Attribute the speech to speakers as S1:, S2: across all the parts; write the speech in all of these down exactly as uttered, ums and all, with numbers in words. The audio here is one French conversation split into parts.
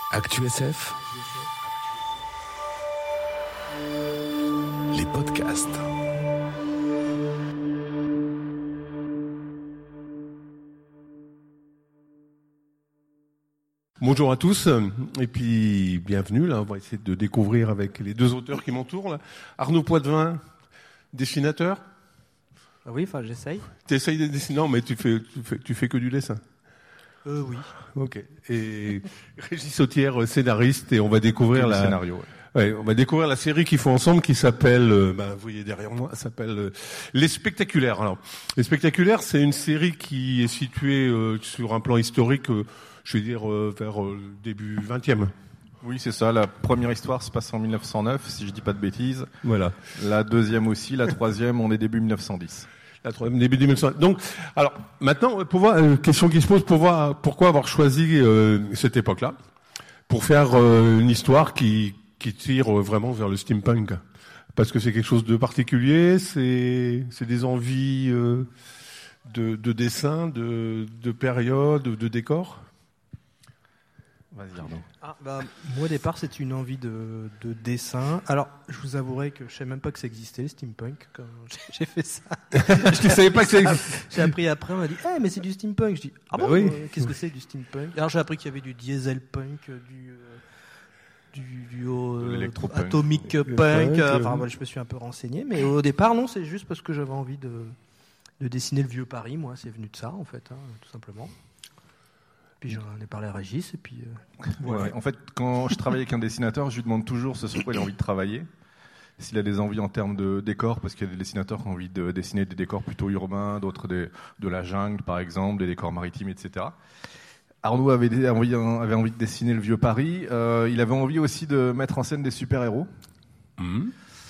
S1: Actu S F, les podcasts.
S2: Bonjour à tous, et puis bienvenue. Là, on va essayer de découvrir avec les deux auteurs qui m'entourent. Là. Arnaud Poitvin, dessinateur.
S3: Oui, enfin j'essaye.
S2: Tu essayes de dessiner, non, mais tu fais, tu fais, tu fais que du dessin.
S3: Euh, oui.
S2: Ok. Et Régis Sautière, scénariste, et on va découvrir la
S4: scénario.
S2: Ouais. Ouais, on va découvrir la série qu'ils font ensemble, qui s'appelle, euh, bah, vous voyez derrière moi, s'appelle euh, Les Spectaculaires. Alors, Les Spectaculaires, c'est une série qui est située euh, sur un plan historique, euh, je vais dire euh, vers euh, début vingtième.
S4: Oui, c'est ça. La première histoire se passe en mille neuf cent neuf, si je dis pas de bêtises.
S2: Voilà.
S4: La deuxième aussi. La troisième, on est début mille neuf cent dix.
S2: La troisième, début deux mille cent. Donc, alors maintenant, pour voir, euh, question qui se pose, pour voir pourquoi avoir choisi euh, cette époque-là, pour faire euh, une histoire qui qui tire euh, vraiment vers le steampunk, parce que c'est quelque chose de particulier, c'est c'est des envies euh, de de dessin, de de période, de décor.
S4: Vas-y Arnaud.
S3: Ah, bah, moi au départ c'est une envie de, de dessin. Alors je vous avouerai que je savais même pas que ça existait le steampunk quand j'ai fait ça.
S2: Je ne savais pas que ça existait.
S3: J'ai appris après, on m'a dit eh mais c'est du steampunk. Je dis ah
S2: bah
S3: bon
S2: oui.
S3: euh, qu'est-ce que c'est du steampunk? Alors j'ai appris qu'il y avait du diesel punk, du euh, du, du euh,
S4: l'électropunk.
S3: atomic
S2: Le
S3: punk.
S2: punk,
S3: euh,
S2: euh,
S3: enfin voilà, je me suis un peu renseigné, mais au départ non, c'est juste parce que j'avais envie de de dessiner le vieux Paris. Moi c'est venu de ça en fait, hein, tout simplement. Puis j'en ai parlé à Régis et puis. Euh,
S4: Ouais, ouais. En fait, quand je travaille avec un dessinateur, je lui demande toujours ce sur quoi il a envie de travailler. S'il a des envies en termes de décors, parce qu'il y a des dessinateurs qui ont envie de dessiner des décors plutôt urbains, d'autres des, de la jungle par exemple, des décors maritimes, et cetera. Arnaud avait, des, envie, avait envie de dessiner le vieux Paris. Euh, il avait envie aussi de mettre en scène des super-héros.
S2: Mmh.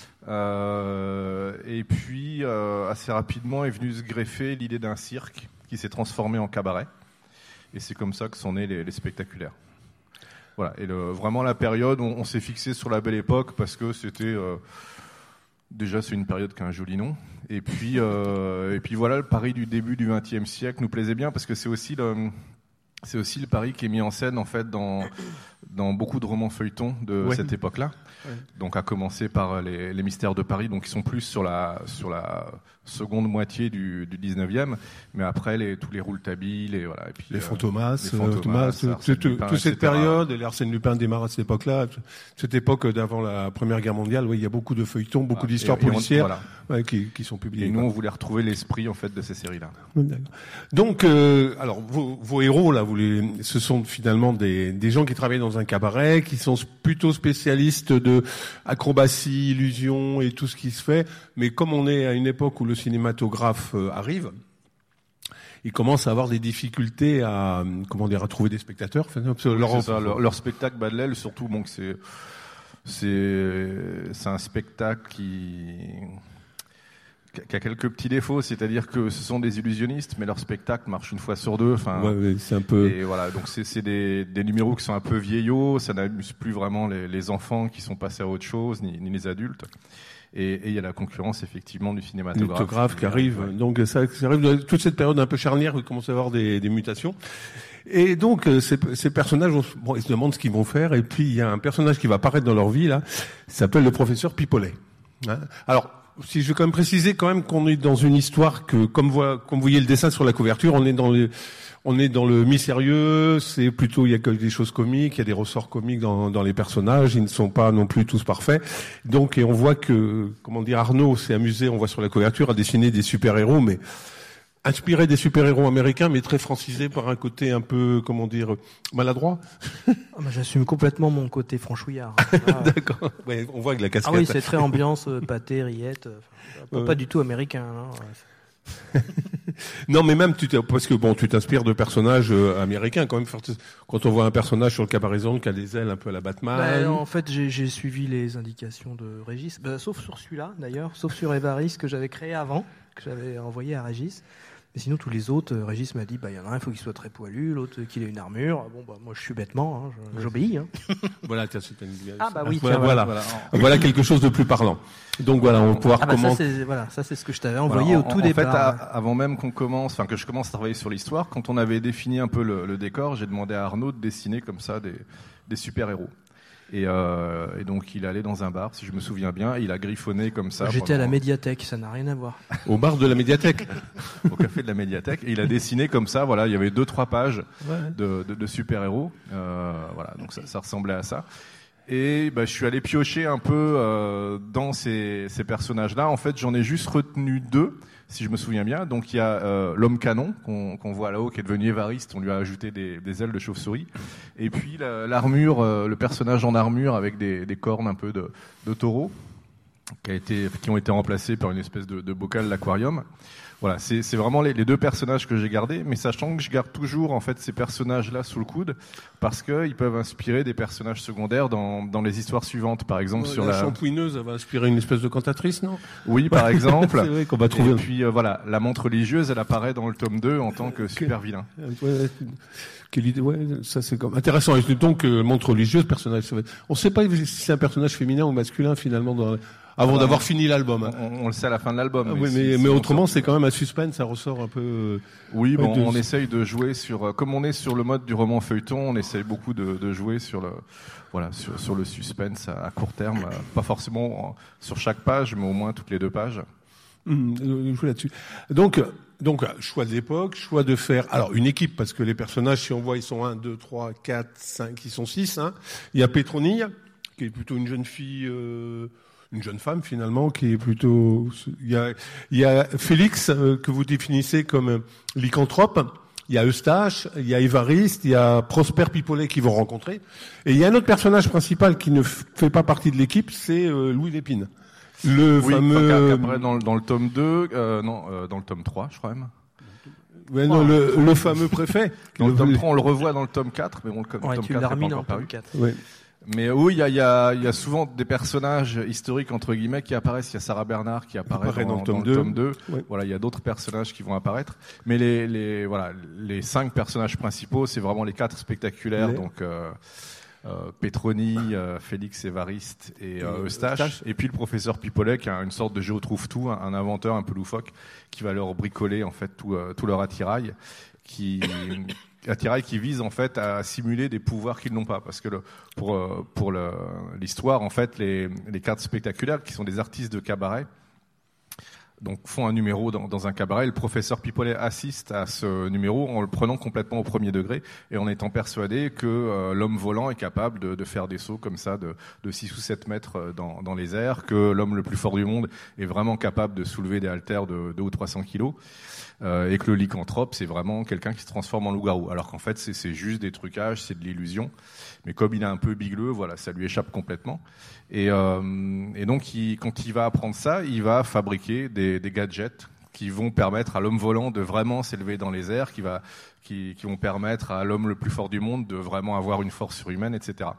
S4: Euh, et puis, euh, assez rapidement est venu se greffer l'idée d'un cirque qui s'est transformé en cabaret. Et c'est comme ça que sont nés les, les spectaculaires. Voilà. Et le, vraiment la période, on, on s'est fixé sur la belle époque parce que c'était euh, déjà c'est une période qui a un joli nom. Et puis euh, et puis voilà, le Paris du début du vingtième siècle nous plaisait bien parce que c'est aussi le c'est aussi le Paris qui est mis en scène en fait dans dans beaucoup de romans feuilletons de
S2: ouais.
S4: cette époque-là. Ouais. Donc à commencer par les, les mystères de Paris, donc qui sont plus sur la sur la seconde moitié du, du dix-neuvième, mais après les, tous les Rouletabille, les voilà, et puis
S2: les
S4: euh,
S2: Fantomas,
S4: les Fantomas,
S2: euh, toute, toute, toute cette période, et l'Arsène Lupin démarre à cette époque-là, cette époque d'avant la Première Guerre mondiale, oui, il y a beaucoup de feuilletons, beaucoup voilà. d'histoires et, policières, et on, voilà. ouais, qui, qui sont publiées.
S4: Et nous, on voulait retrouver l'esprit en fait de ces séries-là.
S2: Donc, euh, alors vos, vos héros là, vous les, ce sont finalement des, des gens qui travaillent dans un cabaret, qui sont plutôt spécialistes de acrobatie, illusion et tout ce qui se fait. Mais comme on est à une époque où le cinématographe euh, arrive, ils commencent à avoir des difficultés à, comment dire, à trouver des spectateurs. Enfin,
S4: oui, leur, ça, leur, leur spectacle bat de l'aile, surtout, bon, que c'est, c'est, c'est un spectacle qui, qui a quelques petits défauts, c'est-à-dire que ce sont des illusionnistes, mais leur spectacle marche une fois sur deux. Enfin,
S2: ouais, ouais, c'est un peu.
S4: Et voilà, donc c'est, c'est des, des numéros qui sont un peu vieillots, ça n'amuse plus vraiment les, les enfants qui sont passés à autre chose, ni, ni les adultes. Et il y a la concurrence effectivement du cinématographe,
S2: cinématographe qui arrive. Ouais. Donc ça, ça arrive toute cette période un peu charnière où il commence à avoir des, des mutations. Et donc ces, ces personnages, bon, ils se demandent ce qu'ils vont faire. Et puis il y a un personnage qui va apparaître dans leur vie là, qui s'appelle le professeur Pipolet. Hein. Alors si je veux quand même préciser quand même qu'on est dans une histoire que, comme vous, comme vous voyez le dessin sur la couverture, on est dans les On est dans le mi-sérieux, c'est plutôt, il y a que des choses comiques, il y a des ressorts comiques dans, dans les personnages, ils ne sont pas non plus tous parfaits. Donc, et on voit que, comment dire, Arnaud s'est amusé, on voit sur la couverture, à dessiner des super-héros, mais inspiré des super-héros américains, mais très francisé par un côté un peu, comment dire, maladroit.
S3: Ah bah, j'assume complètement mon côté franchouillard.
S2: Ah, d'accord. Ouais, on voit que la casquette.
S3: Ah oui, c'est très ambiance, euh, pâté, rillette, euh, pas, ouais. pas du tout américain. Hein, ouais.
S2: Non, mais même tu parce que bon, tu t'inspires de personnages euh, américains quand même. Quand on voit un personnage sur le cabaret qui a des ailes un peu à la Batman.
S3: Bah, en fait, j'ai, j'ai suivi les indications de Régis, bah, sauf sur celui-là d'ailleurs, sauf sur Évariste que j'avais créé avant, que j'avais envoyé à Régis. Et sinon, tous les autres, euh, Régis m'a dit, bah, il y en a un, il faut qu'il soit très poilu, l'autre, euh, qu'il ait une armure. Bon, bah, moi, je suis bêtement, hein, je- j'obéis. Hein.
S2: Voilà, tiens, c'était une...
S3: Ah, bah oui,
S2: voilà,
S3: tiens,
S2: voilà.
S4: Voilà.
S2: Voilà quelque chose de plus parlant. Donc voilà, on va pouvoir
S3: Ah, bah, ça,
S2: commencer.
S3: c'est, voilà, ça, c'est ce que je t'avais envoyé
S4: Voilà,
S3: au
S4: en-
S3: tout
S4: en
S3: départ.
S4: fait, à-
S3: hein.
S4: avant même qu'on commence, enfin que je commence à travailler sur l'histoire, quand on avait défini un peu le, le décor, j'ai demandé à Arnaud de dessiner comme ça des, des super-héros. Et, euh, et donc il allait dans un bar, si je me souviens bien, et il a griffonné comme ça.
S3: J'étais à la
S4: pendant-
S3: médiathèque, ça n'a rien à voir.
S2: Au bar de la médiathèque.
S4: au café de la médiathèque, et il a dessiné comme ça. Voilà, il y avait deux trois pages
S2: Ouais.
S4: de, de, de super-héros. Euh, voilà, donc ça, ça ressemblait à ça. Et bah, je suis allé piocher un peu euh, dans ces, ces personnages-là. En fait, j'en ai juste retenu deux, si je me souviens bien. Donc il y a euh, l'homme canon qu'on qu'on voit là-haut, qui est devenu Évariste. On lui a ajouté des, des ailes de chauve-souris. Et puis la- l'armure, euh, le personnage en armure avec des, des cornes un peu de, de taureau, qui, a été, qui ont été remplacés par une espèce de, de bocal d'aquarium. Voilà, c'est c'est vraiment les, les deux personnages que j'ai gardés, mais sachant que je garde toujours en fait ces personnages-là sous le coude, parce qu'ils peuvent inspirer des personnages secondaires dans, dans les histoires suivantes, par exemple sur
S2: la
S4: la.
S2: shampouineuse, elle va inspirer une espèce de cantatrice, non?
S4: Oui, par exemple.
S2: C'est vrai qu'on va trouver.
S4: Et puis euh, voilà, la montre religieuse, elle apparaît dans le tome deux en tant que super vilain.
S2: Ouais, quelle idée, ouais, ça c'est comme intéressant. Et donc, euh, montre religieuse, personnage. ça va être- On ne sait pas si c'est un personnage féminin ou masculin finalement, dans... avant
S4: Voilà.
S2: d'avoir fini l'album. hein.
S4: On, on le sait à la fin de l'album.
S2: Ah oui,
S4: si-
S2: mais,
S4: si
S2: mais
S4: on
S2: autrement,
S4: sort-
S2: c'est quand même un suspense, ça ressort un peu. euh,
S4: Oui, bon,
S2: Ouais, de-
S4: on essaye de jouer sur, euh, comme on est sur le mode du roman feuilleton, on essaye beaucoup de, de jouer sur le, voilà, sur, sur le suspense à, à court terme, euh, pas forcément en- sur chaque page, mais au moins toutes les deux pages.
S2: hum, euh, jouer là-dessus. Donc, euh, donc euh, choix de l'époque, choix de faire. Alors une équipe parce que les personnages, si on voit, ils sont un, deux, trois, quatre, cinq, ils sont six. Hein. Il y a Pétronille, qui est plutôt une jeune fille. Euh, Une jeune femme finalement qui est plutôt. Il y a, il y a Félix euh, que vous définissez comme euh, lycanthrope. Il y a Eustache, il y a Évariste, il y a Prosper Pipolet qui vont rencontrer. Et il y a un autre personnage principal qui ne f- fait pas partie de l'équipe, c'est euh, Louis Lépine. Le
S4: Oui,
S2: fameux.
S4: enfin, qu'après, dans, le- dans le tome deux, euh, non, euh, dans le tome trois, je crois même.
S2: Ouais, non, le, le fameux préfet.
S4: Dans le tome trois, on le revoit dans le tome quatre, mais bon, le,
S3: Ouais,
S4: tome
S3: tu
S4: quatre
S3: l'as
S4: n'est pas
S3: remis dans
S4: encore
S3: le
S4: paru.
S3: tome quatre.
S2: Ouais.
S4: Mais oui, il y a, il y, a, il y a souvent des personnages historiques entre guillemets qui apparaissent. Il y a Sarah Bernard qui apparaît,
S2: Apparaît
S4: dans,
S2: dans le tome deux.
S4: deux.
S2: Ouais.
S4: Voilà, il y a d'autres personnages qui vont apparaître. Mais les, les voilà, les cinq personnages principaux, c'est vraiment les quatre spectaculaires.
S2: Les-
S4: Donc euh, euh, Pétronille, euh, Félix Évariste et euh,
S2: Et
S4: Eustache.
S2: Eustache.
S4: Et puis le professeur Pipolet, qui a une sorte de géo trouve tout, un, un inventeur un peu loufoque, qui va leur bricoler en fait tout, euh, tout leur attirail, qui attirail qui vise en fait à simuler des pouvoirs qu'ils n'ont pas, parce que le, pour euh, pour le, l'histoire en fait les les cartes spectaculaires qui sont des artistes de cabaret donc font un numéro dans, dans un cabaret. Le professeur Pipolet assiste à ce numéro en le prenant complètement au premier degré et en étant persuadé que euh, l'homme volant est capable de, de faire des sauts comme ça de, de six ou sept mètres dans, dans les airs, que l'homme le plus fort du monde est vraiment capable de soulever des haltères de deux ou trois cents kilos, euh, et que le lycanthrope c'est vraiment quelqu'un qui se transforme en loup-garou, alors qu'en fait c'est, c'est juste des trucages, c'est de l'illusion. Mais comme il est un peu bigleux, voilà, ça lui échappe complètement. Et, euh, et donc, il, quand il va apprendre ça, il va fabriquer des, des gadgets qui vont permettre à l'homme volant de vraiment s'élever dans les airs, qui, va, qui, qui vont permettre à l'homme le plus fort du monde de vraiment avoir une force surhumaine, et cetera.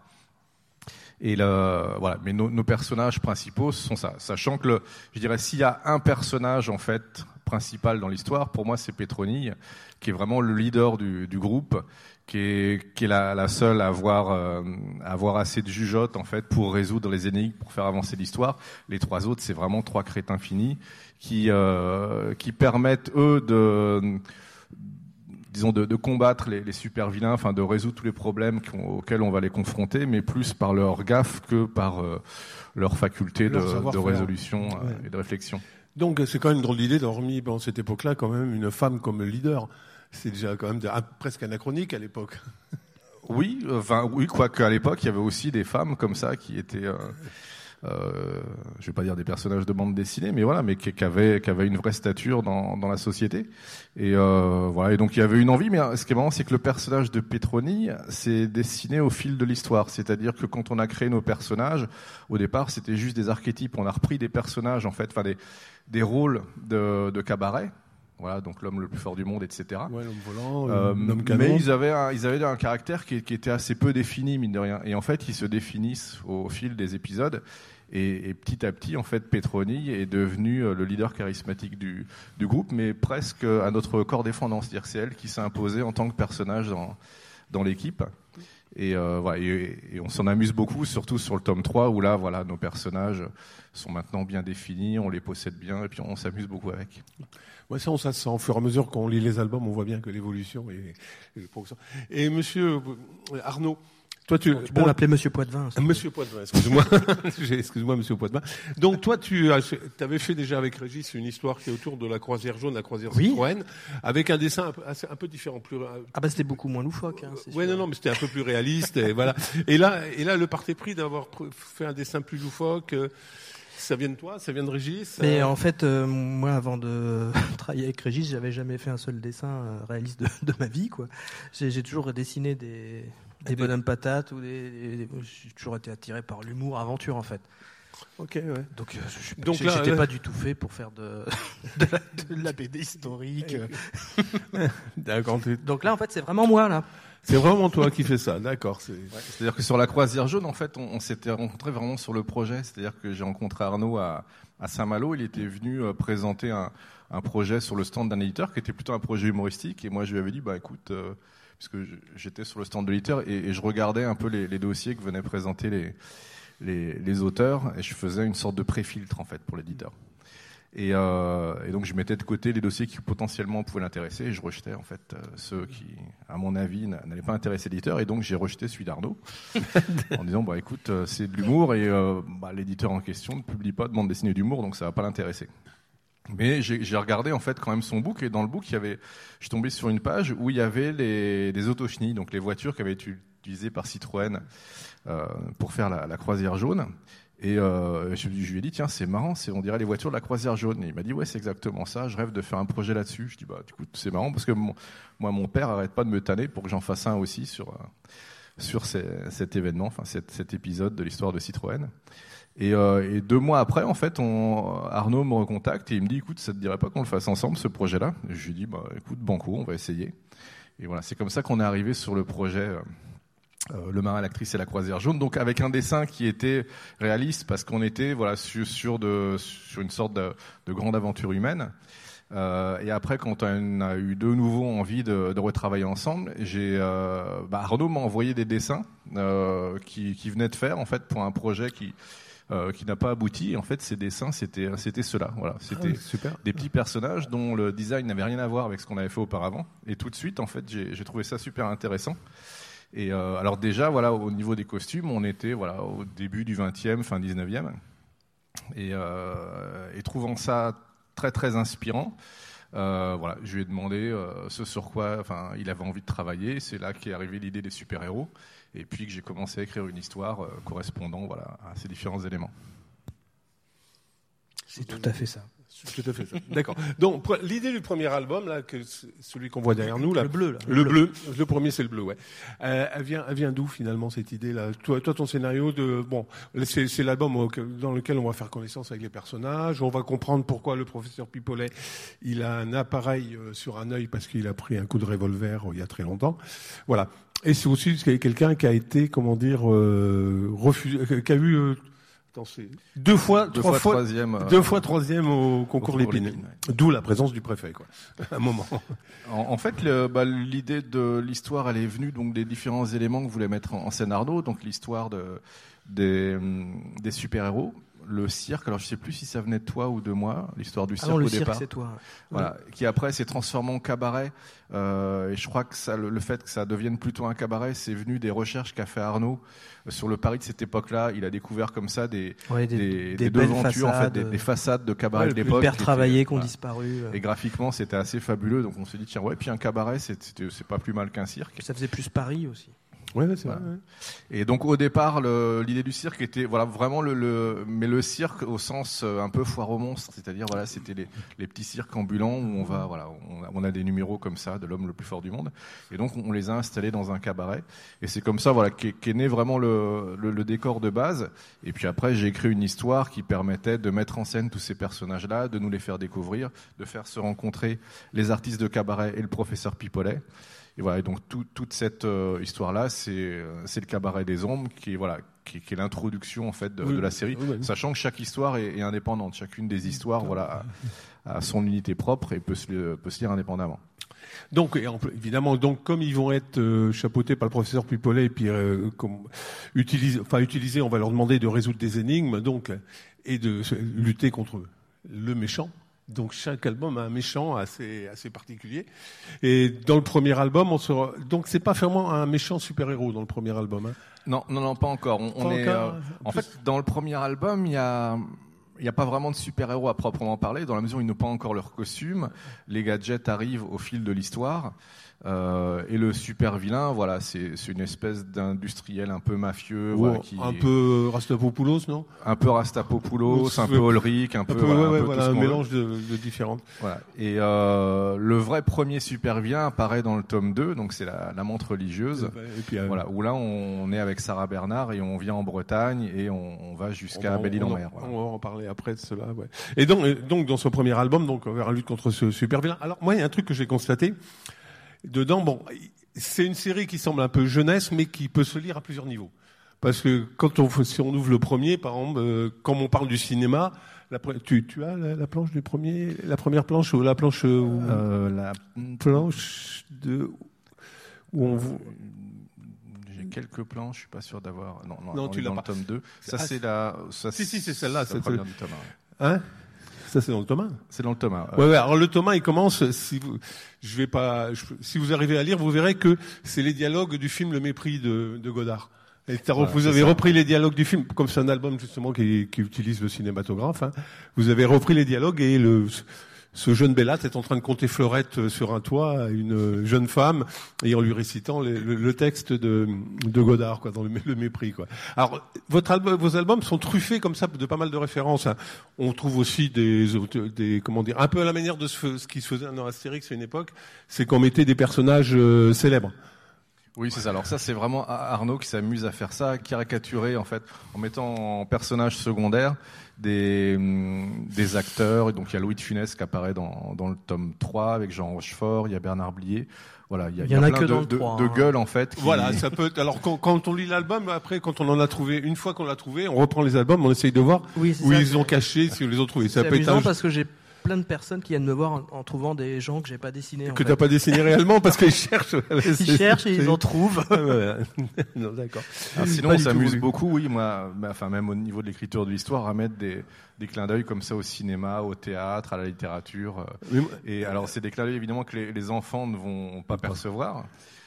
S4: Et le, voilà. Mais nos, nos personnages principaux sont ça. Sachant que, le, je dirais, s'il y a un personnage en fait principal dans l'histoire, pour moi, c'est Pétronille, qui est vraiment le leader du, du groupe, qui est, qui est la, la seule à avoir, euh, à avoir assez de jugeote en fait pour résoudre les énigmes, pour faire avancer l'histoire. Les trois autres, c'est vraiment trois crétins finis qui, euh, qui permettent eux de, disons, de, de combattre les, les super vilains, enfin de résoudre tous les problèmes auxquels on va les confronter, mais plus par leur gaffe que par euh, leur faculté de, de résolution
S2: ouais.
S4: euh, et de réflexion.
S2: Donc c'est quand même une drôle d'idée d'avoir mis dans cette époque-là quand même une femme comme leader. C'est déjà quand même de, ah, presque anachronique à l'époque.
S4: Oui, enfin oui, quoique à l'époque il y avait aussi des femmes comme ça qui étaient, euh, euh, je vais pas dire des personnages de bande dessinée, mais voilà, mais qui, qui avaient, qui avaient une vraie stature dans, dans la société. Et euh, voilà, et donc il y avait une envie. Mais ce qui est marrant, c'est que le personnage de Pétronille s'est dessiné au fil de l'histoire. C'est-à-dire que quand on a créé nos personnages, au départ, c'était juste des archétypes. On a repris des personnages en fait, enfin des des rôles de, de cabaret. Voilà, donc l'homme le plus fort du monde, et cetera.
S2: Ouais, l'homme volant,
S4: Euh,
S2: l'homme canon.
S4: mais ils avaient, un, ils avaient un caractère qui, qui était assez peu défini, mine de rien. Et en fait, ils se définissent au fil des épisodes. Et, et petit à petit, en fait, Petroni est devenu le leader charismatique du, du groupe, mais presque à notre corps défendant. C'est-à-dire que c'est elle qui s'est imposée en tant que personnage dans, dans l'équipe. Et, euh, voilà, et, et on s'en amuse beaucoup, surtout sur le tome trois, où là, voilà, nos personnages sont maintenant bien définis, on les possède bien, et puis on s'amuse beaucoup avec.
S2: Ouais, ça, on ça se sent. Au fur et à mesure qu'on lit les albums, on voit bien que l'évolution est, est progression. Et monsieur Arnaud, toi, tu,
S3: tu peux m'appeler Monsieur Poitvin.
S2: Euh, Monsieur Poitvin, excuse-moi. Excuse-moi, Monsieur Poitvin. Donc, toi, tu avais fait déjà avec Régis une histoire qui est autour de la croisière jaune, la croisière
S3: oui.
S2: Citroën, avec un dessin un peu, un peu différent. Plus...
S3: Ah bah c'était beaucoup moins loufoque. Hein,
S2: ouais, non, non, mais c'était un peu plus réaliste. Et voilà. Et là, et là, le parti pris d'avoir fait un dessin plus loufoque. Ça vient de toi, ça vient de Régis.
S3: Mais en fait, euh, moi, avant de travailler avec Régis, j'avais jamais fait un seul dessin euh, réaliste de, de ma vie, quoi. J'ai, j'ai toujours dessiné des, des, des bonhommes patates ou des, des, des, j'ai toujours été attiré par l'humour, aventure, en fait.
S2: Ok, ouais.
S3: Donc, euh, je suis pas,
S2: Donc
S3: j'ai,
S2: là,
S3: j'étais
S2: là...
S3: pas du tout fait pour faire de, de, la, de la B D historique.
S2: D'accord.
S3: Donc là, en fait, c'est vraiment moi, là.
S2: C'est vraiment toi qui fais ça, d'accord. C'est...
S4: Ouais, c'est-à-dire que sur la croisière jaune, en fait, on, on s'était rencontrés vraiment sur le projet. C'est-à-dire que j'ai rencontré Arnaud à, à Saint-Malo. Il était venu euh, présenter un, un projet sur le stand d'un éditeur qui était plutôt un projet humoristique. Et moi, je lui avais dit, bah écoute, euh, puisque j'étais sur le stand de l'éditeur et, et je regardais un peu les, les dossiers que venaient présenter les, les, les auteurs, et je faisais une sorte de pré-filtre en fait pour l'éditeur. Et, euh, et donc je mettais de côté les dossiers qui potentiellement pouvaient l'intéresser et je rejetais en fait euh, ceux qui, à mon avis, n'allaient pas intéresser l'éditeur. Et donc j'ai rejeté celui d'Arnaud en disant bah écoute, euh, c'est de l'humour et euh, bah, l'éditeur en question ne publie pas de bande dessinée d'humour, donc ça va pas l'intéresser. Mais j'ai, j'ai regardé en fait quand même son book, et dans le book il y avait, je suis tombé sur une page où il y avait les des autochenilles, donc les voitures qui avaient été utilisées par Citroën euh, pour faire la, la croisière jaune. Et euh, je, je lui ai dit tiens, c'est marrant, c'est on dirait les voitures de la croisière jaune. Et il m'a dit ouais, c'est exactement ça, je rêve de faire un projet là-dessus. Je dis bah écoute, c'est marrant parce que mon, moi mon père arrête pas de me tanner pour que j'en fasse un aussi sur euh, sur ces, cet événement, enfin cet, cet épisode de l'histoire de Citroën. Et, euh, et deux mois après, en fait, on, Arnaud me recontacte et il me dit écoute, ça te dirait pas qu'on le fasse ensemble ce projet-là? Et je lui dis bah écoute, banco, on va essayer. Et voilà, c'est comme ça qu'on est arrivé sur le projet. Euh, Euh, le marin, l'actrice et la croisière jaune, donc avec un dessin qui était réaliste parce qu'on était voilà sur, sur, de, sur une sorte de, de grande aventure humaine. Euh, et après, quand on a eu de nouveau envie de, de retravailler ensemble, j'ai euh, bah Arnaud m'a envoyé des dessins euh, qui, qui venait de faire en fait pour un projet qui euh, qui n'a pas abouti. Et en fait, ces dessins, c'était c'était cela. Voilà, c'était
S2: ah, super.
S4: Des petits personnages dont le design n'avait rien à voir avec ce qu'on avait fait auparavant. Et tout de suite, en fait, j'ai, j'ai trouvé ça super intéressant. Et euh, alors déjà, voilà, au niveau des costumes, on était voilà au début du vingtième, fin dix-neuvième, et, euh, et trouvant ça très très inspirant, euh, voilà, je lui ai demandé euh, ce sur quoi, enfin, il avait envie de travailler. C'est là qu'est arrivée l'idée des super-héros, et puis que j'ai commencé à écrire une histoire euh, correspondant, voilà, à ces différents éléments.
S3: C'est tout à fait ça.
S2: Tout à fait ça. D'accord. Donc l'idée du premier album là, que celui qu'on voit derrière nous là,
S3: le bleu là,
S2: le, le bleu. bleu, le premier c'est le bleu, ouais. Euh, elle vient, elle vient d'où finalement cette idée là? Toi, toi ton scénario de bon, c'est, c'est l'album dans lequel on va faire connaissance avec les personnages, on va comprendre pourquoi le professeur Pipolet il a un appareil sur un œil parce qu'il a pris un coup de revolver il y a très longtemps, voilà. Et c'est aussi quelqu'un qui a été comment dire euh, refusé, qui a eu euh, C'est deux fois,
S4: deux
S2: trois
S4: fois,
S2: fois,
S4: troisième, euh,
S2: deux fois troisième au concours,
S4: au concours
S2: Lépine.
S4: Lépine, ouais.
S2: D'où la présence du préfet, quoi. À un moment.
S4: En, en fait, le, bah, l'idée de l'histoire, elle est venue donc des différents éléments que voulait mettre en, en scène Arnaud, donc l'histoire de, des, des super-héros. Le cirque, alors je sais plus si ça venait de toi ou de moi, l'histoire du cirque
S3: ah non, le
S4: au
S3: cirque,
S4: départ.
S3: C'est toi.
S4: Voilà, ouais. Qui après s'est transformé en cabaret. Euh, et je crois que ça, le, le fait que ça devienne plutôt un cabaret, c'est venu des recherches qu'a fait Arnaud euh, sur le Paris de cette époque-là. Il a découvert comme ça des
S3: ouais, des,
S4: des,
S3: des,
S4: des
S3: belles
S4: devantures,
S3: façades,
S4: en fait, des, des façades de cabaret
S3: ouais,
S4: de l'époque,
S3: hyper travaillées, qui ont
S4: voilà.
S3: disparu.
S4: Et graphiquement, c'était assez fabuleux. Donc on s'est dit tiens ouais, puis un cabaret, c'est c'est, c'est pas plus mal qu'un cirque.
S3: Ça faisait plus Paris aussi.
S2: Ouais, c'est
S4: Voilà.
S2: vrai. Ouais.
S4: Et donc au départ, le, l'idée du cirque était voilà vraiment le, le mais le cirque au sens euh, un peu foire aux monstres, c'est-à-dire voilà c'était les, les petits cirques ambulants où on va voilà on a, on a des numéros comme ça de l'homme le plus fort du monde et donc on les a installés dans un cabaret et c'est comme ça voilà qu'est, qu'est né vraiment le, le, le décor de base et puis après j'ai écrit une histoire qui permettait de mettre en scène tous ces personnages-là, de nous les faire découvrir, de faire se rencontrer les artistes de cabaret et le professeur Pipolet. Et voilà, et donc tout, toute cette euh, histoire-là, c'est, euh, c'est le cabaret des ombres qui est voilà, qui, qui est l'introduction en fait de,
S2: oui,
S4: de la série,
S2: oui, oui.
S4: sachant que chaque histoire est, est indépendante, chacune des histoires voilà a, a son unité propre et peut se, peut se lire indépendamment.
S2: Donc, et en- évidemment, donc comme ils vont être euh, chapeautés par le professeur Pipolet et puis euh, comme, utilisés, enfin utilisés, on va leur demander de résoudre des énigmes, donc et de se- lutter contre le méchant. Donc chaque album a un méchant assez assez particulier. Et dans le premier album, on sera donc c'est pas vraiment un méchant super-héros dans le premier album. Hein.
S4: Non, non, non, pas encore. On, on
S2: Pas
S4: est,
S2: encore,
S4: euh,
S2: en
S4: en
S2: plus.
S4: fait, dans le premier album, il y a, il n'y a pas vraiment de super-héros à proprement parler, dans la mesure où ils n'ont pas encore leur costume. Les gadgets arrivent au fil de l'histoire. Euh, et le super vilain, voilà, c'est, c'est une espèce d'industriel un peu mafieux,
S2: Ou
S4: voilà, qui
S2: un
S4: est
S2: peu Rastapopoulos, non?
S4: un peu Rastapopoulos, un peu
S2: Ouais.
S4: Ulrich, un
S2: Un
S4: peu,
S2: peu,
S4: voilà,
S2: ouais,
S4: un,
S2: ouais,
S4: peu
S2: voilà,
S4: tout ce
S2: un
S4: qu'on
S2: mélange de, de différentes.
S4: veut. Voilà. Et euh, le vrai premier super vilain apparaît dans le tome deux, donc c'est la, la montre religieuse.
S2: Et puis, euh,
S4: Voilà, où là on est avec Sarah Bernard et on vient en Bretagne et on, on va jusqu'à
S2: on-
S4: Belle-Île-en-Mer.
S2: On,
S4: Voilà.
S2: on va en parler après de cela. Ouais. Et donc, et donc dans son premier album, donc vers la lutte contre ce super vilain. Alors moi, il y a un truc que j'ai constaté dedans. Bon, c'est une série qui semble un peu jeunesse, mais qui peut se lire à plusieurs niveaux. Parce que quand on si on ouvre le premier, par exemple, euh, comme on parle du cinéma, la, pre- tu, tu as la, la planche du premier, la première planche ou la planche euh, où-
S4: Euh, la
S2: planche de où on voit-
S4: J'ai quelques plans, je suis pas sûr d'avoir. Non, non,
S2: Non,
S4: on
S2: tu
S4: est
S2: l'as
S4: dans
S2: pas.
S4: le tome deux. Ça,
S2: Ah,
S4: c'est la. Ça,
S2: Si, si, c'est celle-là,
S4: Ça
S2: c'est
S4: provient
S2: celle-
S4: du tome un, ouais.
S2: hein. Ça c'est dans le tome un.
S4: C'est dans le tome un.
S2: Ouais, ouais. Alors le tome un, il commence. Si vous, je vais pas. je- si vous arrivez à lire, vous verrez que c'est les dialogues du film Le Mépris de, de Godard. Et t'as-
S4: Voilà,
S2: vous
S4: c'est
S2: avez
S4: ça.
S2: repris les dialogues du film, comme c'est un album justement qui, qui utilise le cinématographe. Hein, vous avez repris les dialogues et le ce jeune Bellate est en train de compter fleurettes sur un toit à une jeune femme et en lui récitant le, le- le texte de, de Godard, quoi, dans le, le mépris, quoi. Alors, votre album, vos albums sont truffés comme ça de pas mal de références. Hein. On trouve aussi des, aute- des, comment dire, un peu à la manière de ce, ce qui se faisait dans Astérix à une époque, c'est qu'on mettait des personnages euh, célèbres.
S4: Oui, c'est ça. Alors ça, c'est vraiment Arnaud qui s'amuse à faire ça, à caricaturer en fait, en mettant en personnage secondaire des hum, des acteurs. Et donc il y a Louis de Funès qui apparaît dans dans le tome trois avec Jean Rochefort, il y a Bernard Blier. Voilà, il y a,
S3: Il y en a
S4: plein
S3: que
S4: de,
S3: dans le
S4: de,
S3: trois,
S4: de
S3: hein.
S4: gueules en fait. Qui...
S2: Voilà, ça peut. Alors quand, quand on lit l'album, après, quand on en a trouvé, une fois qu'on l'a trouvé, on reprend les albums, on essaye de voir
S3: Oui, c'est
S2: où
S3: ça.
S2: ils ont caché, si on les ont trouvés. Ça
S3: C'est
S2: peut être
S3: amusant
S2: un
S3: parce que j'ai plein de personnes qui viennent me voir en, en trouvant des gens que j'ai pas dessinés. en
S2: que
S3: fait.
S2: t'as pas dessiné réellement parce qu'ils cherchent.
S3: Ils cherchent et ils en trouvent.
S2: Ah, ouais. Non, d'accord.
S4: Ah, sinon,
S3: Pas
S4: on
S3: du tout
S4: s'amuse
S3: voulu.
S4: beaucoup, oui, moi, bah, enfin même au niveau de l'écriture de l'histoire, à mettre des des clins d'œil comme ça au cinéma, au théâtre, à la littérature. euh,
S2: Mais moi-
S4: Et alors, c'est des clins d'œil évidemment que les, les enfants ne vont pas percevoir,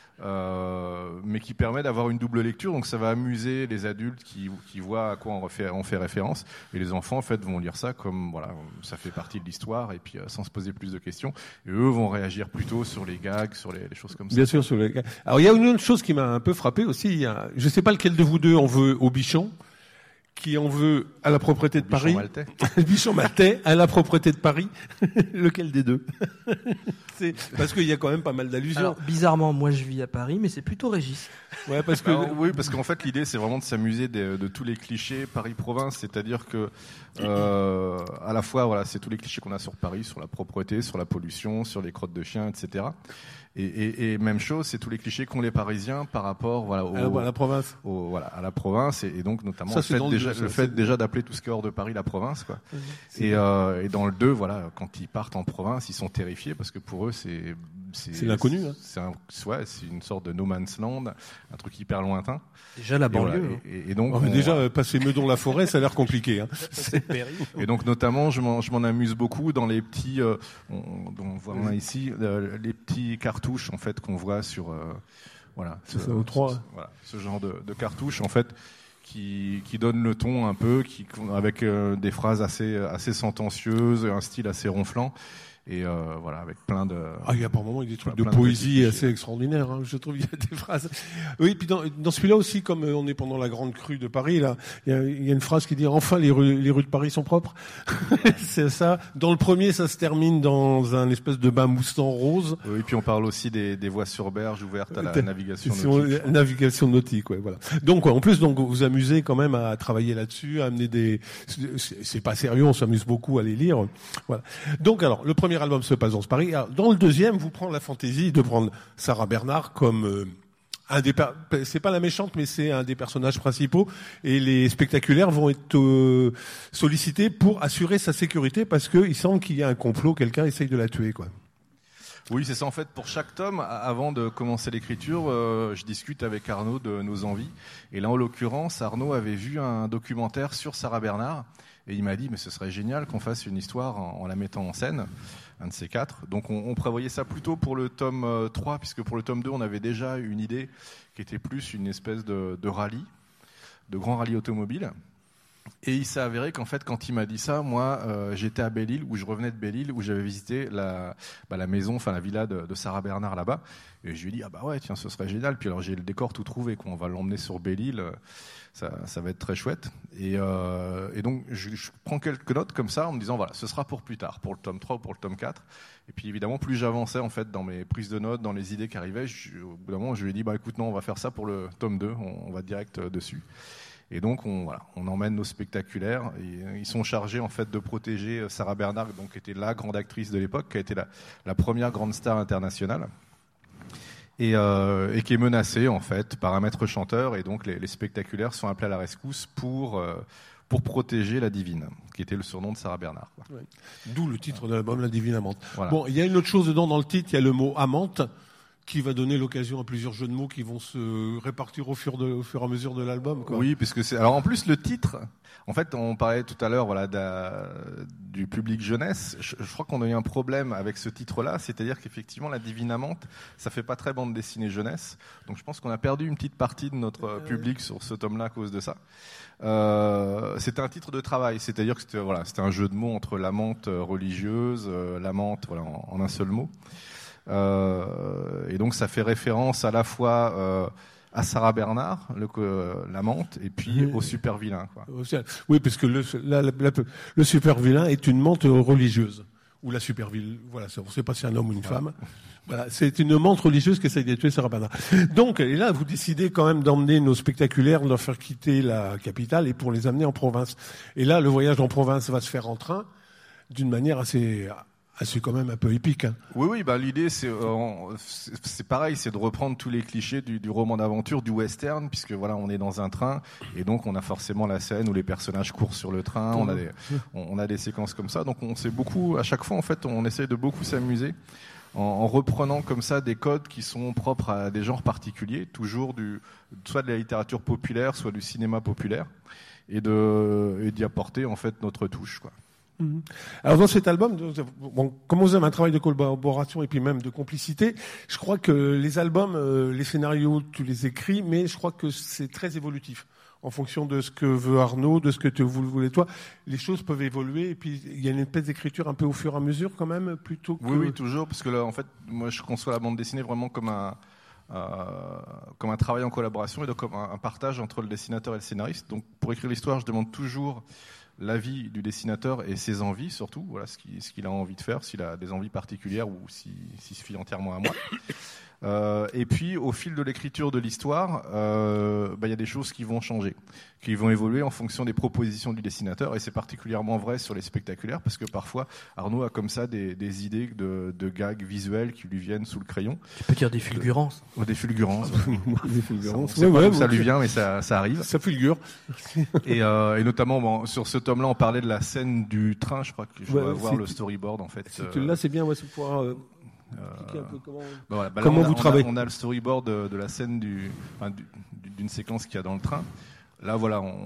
S4: euh, mais qui permet d'avoir une double lecture. Donc, ça va amuser les adultes qui, qui voient à quoi on, refait, on fait référence, et les enfants en fait vont lire ça comme voilà, ça fait partie de l'histoire, et puis euh, sans se poser plus de questions. Et eux vont réagir plutôt sur les gags, sur les, les choses comme ça.
S2: Bien sûr, sur les... Alors il y a une autre chose qui m'a un peu frappé aussi. Il y a... Je sais pas lequel de vous deux en veut au Bichon, qui en veut à la propreté de
S4: Bichon
S2: Paris.
S4: maltais.
S2: Bichon maltais à la propreté de Paris. Lequel des deux? C'est parce qu'il y a quand même pas mal d'allusions.
S3: Alors, bizarrement, moi je vis à Paris, mais c'est plutôt Régis.
S2: Ouais, parce que
S4: Alors, oui, parce qu'en fait, l'idée, c'est vraiment de s'amuser de, de tous les clichés Paris-Province, c'est-à-dire que, euh, à la fois, voilà, c'est tous les clichés qu'on a sur Paris, sur la propreté, sur la pollution, sur les crottes de chiens, et cetera. Et, et, et même chose, c'est tous les clichés qu'ont les Parisiens par rapport, voilà, au,
S2: à la, à la province.
S4: au- voilà, à la province, et, et donc notamment
S2: Ça,
S4: le
S2: c'est
S4: fait,
S2: dans le
S4: déjà,
S2: deux, ça,
S4: le
S2: c'est-
S4: fait déjà d'appeler tout ce qui est hors de Paris la province, quoi.
S2: C'est-
S4: Et, euh, et dans le deux, voilà, quand ils partent en province, ils sont terrifiés parce que pour eux, c'est
S2: C'est l'inconnu, hein.
S4: C'est un, ouais, c'est une sorte de no man's land, un truc hyper lointain.
S3: Déjà la
S4: Et, voilà,
S3: banlieue. hein.
S4: et, et- et donc,
S2: Oh, mais
S4: on-
S2: déjà, euh, passer Meudon-la-Forêt, ça a l'air compliqué. Hein.
S4: et donc notamment, je m'en, je m'en amuse beaucoup dans les petits, euh, on, on voit un ici, euh, les petits cartouches en fait qu'on voit sur, euh, voilà,
S2: C'est
S4: ce,
S2: ça, au trois.
S4: ce- voilà, ce genre de, de cartouches en fait. Qui, qui donne le ton un peu, qui, avec euh, des phrases assez, assez sentencieuses, un style assez ronflant. Et euh, voilà, avec plein de...
S2: Ah, il y a par moments il y a des trucs
S4: plein
S2: de
S4: de
S2: poésie
S4: petits
S2: assez
S4: clichés.
S2: extraordinaires, hein, je trouve, il y a des phrases. Oui, puis dans, dans celui-là aussi, comme euh, on est pendant la grande crue de Paris, là, il y a, il y a une phrase qui dit « Enfin, les rues, les rues de Paris sont propres ». C'est ça. Dans le premier, ça se termine dans un espèce de bain moussant rose.
S4: Oui, puis on parle aussi des, des voies sur berge ouvertes à la
S2: T'as-
S4: navigation
S2: C'est
S4: nautique.
S2: sur- Navigation nautique, ouais, voilà. Donc, ouais, en plus, donc, vous vous amusez quand même à travailler là-dessus, à amener des, c'est c'est pas sérieux, on s'amuse beaucoup à les lire. Voilà. Donc, alors, le premier album se passe dans ce Paris. Alors, dans le deuxième, vous prenez la fantaisie de prendre Sarah Bernard comme, euh, un des, per- c'est pas la méchante, mais c'est un des personnages principaux. Et les spectaculaires vont être euh, sollicités pour assurer sa sécurité parce qu'il semble qu'il y a un complot, quelqu'un essaye de la tuer, quoi.
S4: Oui, c'est ça. En fait, pour chaque tome, a- avant de commencer l'écriture, euh, je discute avec Arnaud de nos envies. Et là, en l'occurrence, Arnaud avait vu un documentaire sur Sarah Bernard. Et il m'a dit, mais ce serait génial qu'on fasse une histoire en, en la mettant en scène, un de ces quatre. Donc on, on prévoyait ça plutôt pour le tome euh, trois, puisque pour le tome deux, on avait déjà une idée qui était plus une espèce de, de rallye, de grand rallye automobile. Et il s'est avéré qu'en fait, quand il m'a dit ça, moi, euh, j'étais à Belle-Île, où je revenais de Belle-Île, où j'avais visité la, bah, la maison, enfin la villa de, de Sarah Bernard là-bas. Et je lui ai dit, ah bah ouais, tiens, ce serait génial. Puis alors j'ai le décor tout trouvé, quoi. On va l'emmener sur Belle-Île, ça, ça va être très chouette. Et, euh, et donc, je, je prends quelques notes comme ça, en me disant, voilà, ce sera pour plus tard, pour le tome trois ou pour le tome quatre. Et puis évidemment, plus j'avançais en fait dans mes prises de notes, dans les idées qui arrivaient, je, au bout d'un moment, je lui ai dit, bah écoute, non, on va faire ça pour le tome deux, on, on va direct euh, dessus. Et donc, on, voilà, on emmène nos spectaculaires. Et ils sont chargés en fait de protéger Sarah Bernard, donc qui était la grande actrice de l'époque, qui a été la, la première grande star internationale, et, euh, et qui est menacée en fait par un maître chanteur. Et donc, les, les spectaculaires sont appelés à la rescousse pour euh, pour protéger la divine, qui était le surnom de Sarah Bernard, quoi.
S2: Ouais. D'où le titre de l'album, La Divine Amante.
S4: Voilà.
S2: Bon, il y a une autre chose dedans dans le titre, il y a le mot amante, qui va donner l'occasion à plusieurs jeux de mots qui vont se répartir au fur, de, au fur et à mesure de l'album, quoi.
S4: Oui, puisque c'est. Alors en plus le titre, en fait, on parlait tout à l'heure, voilà, d'un- du public jeunesse. Je, je crois qu'on a eu un problème avec ce titre-là, c'est-à-dire qu'effectivement, la Divine Amante, ça fait pas très bande dessinée jeunesse. Donc je pense qu'on a perdu une petite partie de notre euh, public sur ce tome-là à cause de ça. Euh, c'était un titre de travail, c'est-à-dire que c'était voilà, c'était un jeu de mots entre l'amante religieuse, euh, l'amante, voilà, en, en un seul mot. Euh, et donc ça fait référence à la fois euh, à Sarah Bernard, le, euh, l'amante, et puis
S2: Oui.
S4: au super vilain, quoi.
S2: Oui, parce que le, la- la- la- le super vilain est une menthe religieuse. Ou la super vilaine, voilà, on ne sait pas si c'est un homme ou une
S4: Voilà.
S2: femme. Voilà, c'est une menthe religieuse qui essaye de tuer Sarah Bernard. Donc, et là, vous décidez quand même d'emmener nos spectaculaires, de leur faire quitter la capitale et pour les amener en province. Et là, le voyage en province va se faire en train, d'une manière assez, assez quand même un peu épique, hein.
S4: Oui, oui, bah l'idée c'est, euh, c'est c'est pareil, c'est de reprendre tous les clichés du, du roman d'aventure, du western, puisque voilà, on est dans un train et donc on a forcément la scène où les personnages courent sur le train, on a des, on, on a des séquences comme ça, donc on sait beaucoup, à chaque fois en fait, on essaye de beaucoup s'amuser en, en reprenant comme ça des codes qui sont propres à des genres particuliers, toujours du, soit de la littérature populaire, soit du cinéma populaire, et de, et d'y apporter en fait notre touche, quoi.
S2: Alors dans cet album, bon, comme vous avez un travail de collaboration et puis même de complicité, je crois que les albums, euh, les scénarios, tu les écris, mais je crois que c'est très évolutif. En fonction de ce que veut Arnaud, de ce que tu, vous le voulez toi, les choses peuvent évoluer et puis il y a une espèce d'écriture un peu au fur et à mesure quand même, plutôt que...
S4: Oui, oui, toujours, parce que là, en fait, moi, je conçois la bande dessinée vraiment comme un, euh, comme un travail en collaboration et donc comme un, un partage entre le dessinateur et le scénariste. Donc, pour écrire l'histoire, je demande toujours l'avis du dessinateur et ses envies, surtout, voilà, ce qu'il, ce qu'il a envie de faire, s'il a des envies particulières ou s'il, s'il se fie entièrement à moi. Euh, et puis, au fil de l'écriture de l'histoire, euh, bah, y a des choses qui vont changer, qui vont évoluer en fonction des propositions du dessinateur. Et c'est particulièrement vrai sur les spectaculaires, parce que parfois, Arnaud a comme ça des, des idées de, de gags visuels qui lui viennent sous le crayon.
S3: Tu peux dire des fulgurances.
S4: Oh, des fulgurances.
S2: Des fulgurances.
S4: On sait
S2: Ouais,
S4: pas
S2: ouais,
S4: d'où ça
S2: ouais.
S4: lui vient, mais ça, ça arrive.
S2: Ça fulgure.
S4: Et, euh, et notamment, bon, sur ce tome-là, on parlait de la scène du train. Je crois que je
S2: Ouais,
S4: dois voir
S2: c'est-
S4: le storyboard, en fait.
S2: Si
S4: euh,
S2: tu l'as, c'est bien, ouais, c'est pour pouvoir euh,
S4: euh,
S2: expliquer un peu comment...
S4: Bah voilà, bah là,
S2: Comment
S4: on a-
S2: vous
S4: on a-
S2: travaillez
S4: on a le storyboard de, de la scène du, enfin, du- d'une séquence qu'il y a dans le train. Là, voilà, on,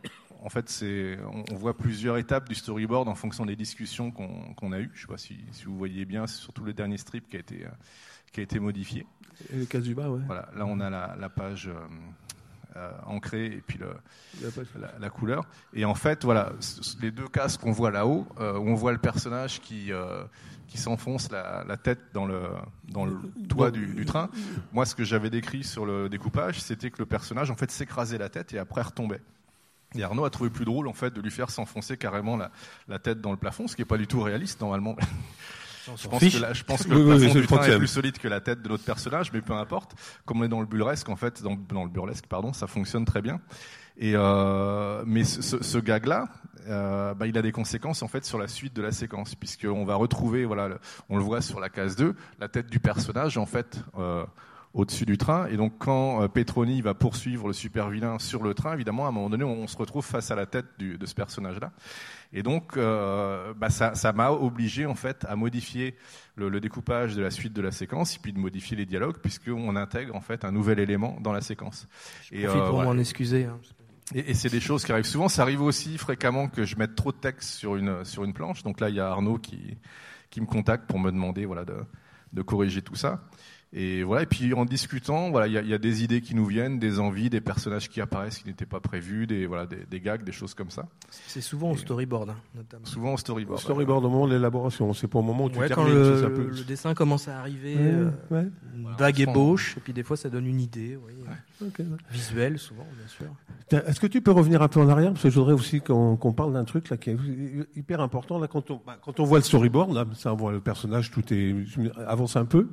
S4: en fait, c'est, on, on voit plusieurs étapes du storyboard en fonction des discussions qu'on, qu'on a eues. Je sais pas si, si vous voyez bien, c'est surtout le dernier strip qui a été, euh, qui a été modifié.
S2: Et les cases du bas, ouais.
S4: Voilà, là, on a la, la page, euh, euh, ancré et puis le, la, la couleur. Et en fait, voilà, les deux cases qu'on voit là-haut, euh, où on voit le personnage qui euh, qui s'enfonce la, la tête dans le dans le toit du, du train. Moi, ce que j'avais décrit sur le découpage, c'était que le personnage en fait s'écrasait la tête et après retombait. Et Arnaud a trouvé plus drôle en fait de lui faire s'enfoncer carrément la, la tête dans le plafond, ce qui est pas du tout réaliste normalement. Je pense, que la, je pense que le
S2: oui,
S4: plafond
S2: oui,
S4: du train
S2: est
S4: plus solide que la tête de notre personnage, mais peu importe. Comme on est dans le burlesque, en fait, dans, dans le burlesque, pardon, ça fonctionne très bien. Et euh, mais ce, ce, ce gag-là, euh, bah, il a des conséquences en fait sur la suite de la séquence, puisqu'on va retrouver, voilà, le, on le voit sur la case deux, la tête du personnage en fait. Euh, au-dessus du train, et donc quand euh, Petroni va poursuivre le super vilain sur le train, évidemment à un moment donné on, on se retrouve face à la tête du, de ce personnage-là, et donc euh, bah, ça, ça m'a obligé en fait à modifier le, le découpage de la suite de la séquence, et puis de modifier les dialogues, puisqu'on intègre en fait un nouvel élément dans la séquence.
S3: Je et profite euh, pour voilà. m'en excuser. Hein.
S4: Et, et c'est des choses qui arrivent souvent. Ça arrive aussi fréquemment que je mette trop de texte sur une sur une planche. Donc là il y a Arnaud qui qui me contacte pour me demander voilà de de corriger tout ça. Et voilà, et puis en discutant, voilà, il y a, y a des idées qui nous viennent, des envies, des personnages qui apparaissent qui n'étaient pas prévus, des voilà, des, des gags, des choses comme ça.
S3: C'est souvent au storyboard, hein, notamment.
S4: Souvent au storyboard.
S2: Au storyboard, ouais. Au moment de l'élaboration, c'est pas au moment où tu
S3: ouais,
S2: termines.
S3: Quand le,
S2: ça peut...
S3: le dessin commence à arriver,
S2: ouais,
S3: euh,
S2: ouais.
S3: une
S4: voilà,
S3: vague ébauche, et puis des fois ça donne une idée, oui,
S2: ouais. Okay, ouais.
S3: visuelle souvent, bien sûr.
S2: Est-ce que tu peux revenir un peu en arrière, parce que je voudrais aussi qu'on, qu'on parle d'un truc là qui est hyper important là quand on bah, quand on voit le storyboard, là, ça on voit le personnage, tout est avance un peu.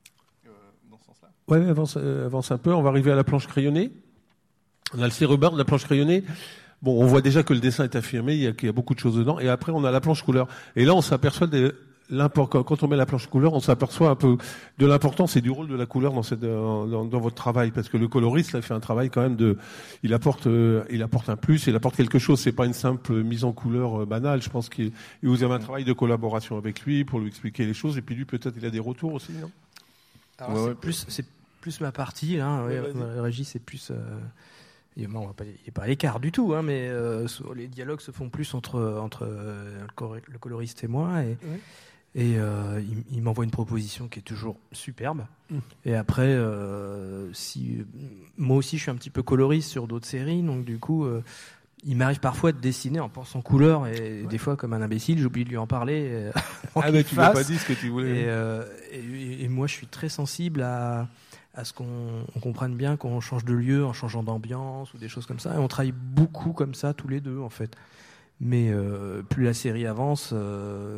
S2: Ouais, avance, euh, avance un peu. On va arriver à la planche crayonnée. On a le storyboard, la planche crayonnée. Bon, on voit déjà que le dessin est affirmé, il y a, qu'il y a beaucoup de choses dedans. Et après, on a la planche couleur. Et là, on s'aperçoit des, quand on met la planche couleur, on s'aperçoit un peu de l'importance et du rôle de la couleur dans, cette, dans, dans votre travail, parce que le coloriste, là, fait un travail quand même de, il apporte, euh, il apporte un plus, il apporte quelque chose. C'est pas une simple mise en couleur euh, banale. Je pense qu'il, et vous avez un travail de collaboration avec lui pour lui expliquer les choses. Et puis lui, peut-être, il a des retours aussi, non?
S3: Alors, ouais, c'est, ouais. Plus, c'est plus ma partie, là. Ouais, ouais, Régis, c'est plus. Euh, il n'est pas à l'écart du tout, hein, mais euh, les dialogues se font plus entre, entre euh, le coloriste et moi. Et, ouais. et euh, il, il m'envoie une proposition qui est toujours superbe. Mmh. Et après, euh, si, moi aussi, je suis un petit peu coloriste sur d'autres séries, donc du coup. Euh, Il m'arrive parfois de dessiner en pensant couleur et ouais. des fois comme un imbécile j'oublie de lui en parler.
S2: Ah mais tu m'as pas dit ce que tu voulais.
S3: Et, euh, et, et moi je suis très sensible à, à ce qu'on on comprenne bien qu'on change de lieu en changeant d'ambiance ou des choses comme ça. Et on travaille beaucoup comme ça tous les deux en fait. Mais euh, plus la série avance, euh,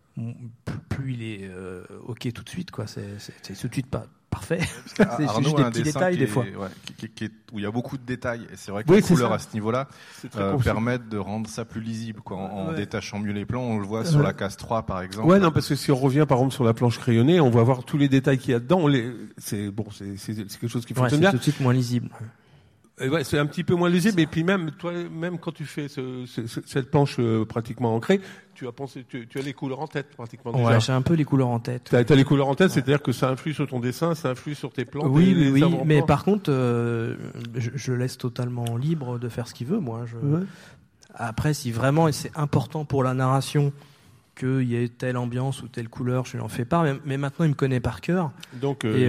S3: plus, plus il est euh, ok tout de suite quoi. C'est, c'est, c'est tout de suite pas. Parfait.
S4: C'est Arnaud juste des petits détails est, des fois. Ouais, qui, qui est, où il y a beaucoup de détails. Et c'est vrai que oui, les couleurs à ce niveau-là euh, permettent de rendre ça plus lisible, quoi. En, ouais. en détachant mieux les plans, on le voit sur ouais. la case trois, par exemple.
S2: Ouais, non, parce que si on revient, par exemple, sur la planche crayonnée, on va voir tous les détails qu'il y a dedans. On les, c'est, bon, c'est, c'est, c'est quelque chose qui fonctionne
S3: ouais,
S2: bien.
S3: C'est tout de suite moins lisible.
S2: Et ouais, c'est un petit peu moins lisible. Et puis même, toi, même quand tu fais ce, ce, cette planche euh, pratiquement ancrée, tu as pensé, tu, tu as les couleurs en tête pratiquement.
S3: Ouais, déjà. J'ai un peu les couleurs en tête.
S2: T'as, t'as les couleurs en tête, ouais. C'est-à-dire que ça influe sur ton dessin, ça influe sur tes plans.
S3: Oui, oui, oui. Mais par contre, euh, je, je laisse totalement libre de faire ce qu'il veut, moi. Je... Ouais. Après, si vraiment c'est important pour la narration qu'il y ait telle ambiance ou telle couleur, je lui en fais part. Mais, mais maintenant, il me connaît par cœur. Donc, euh, et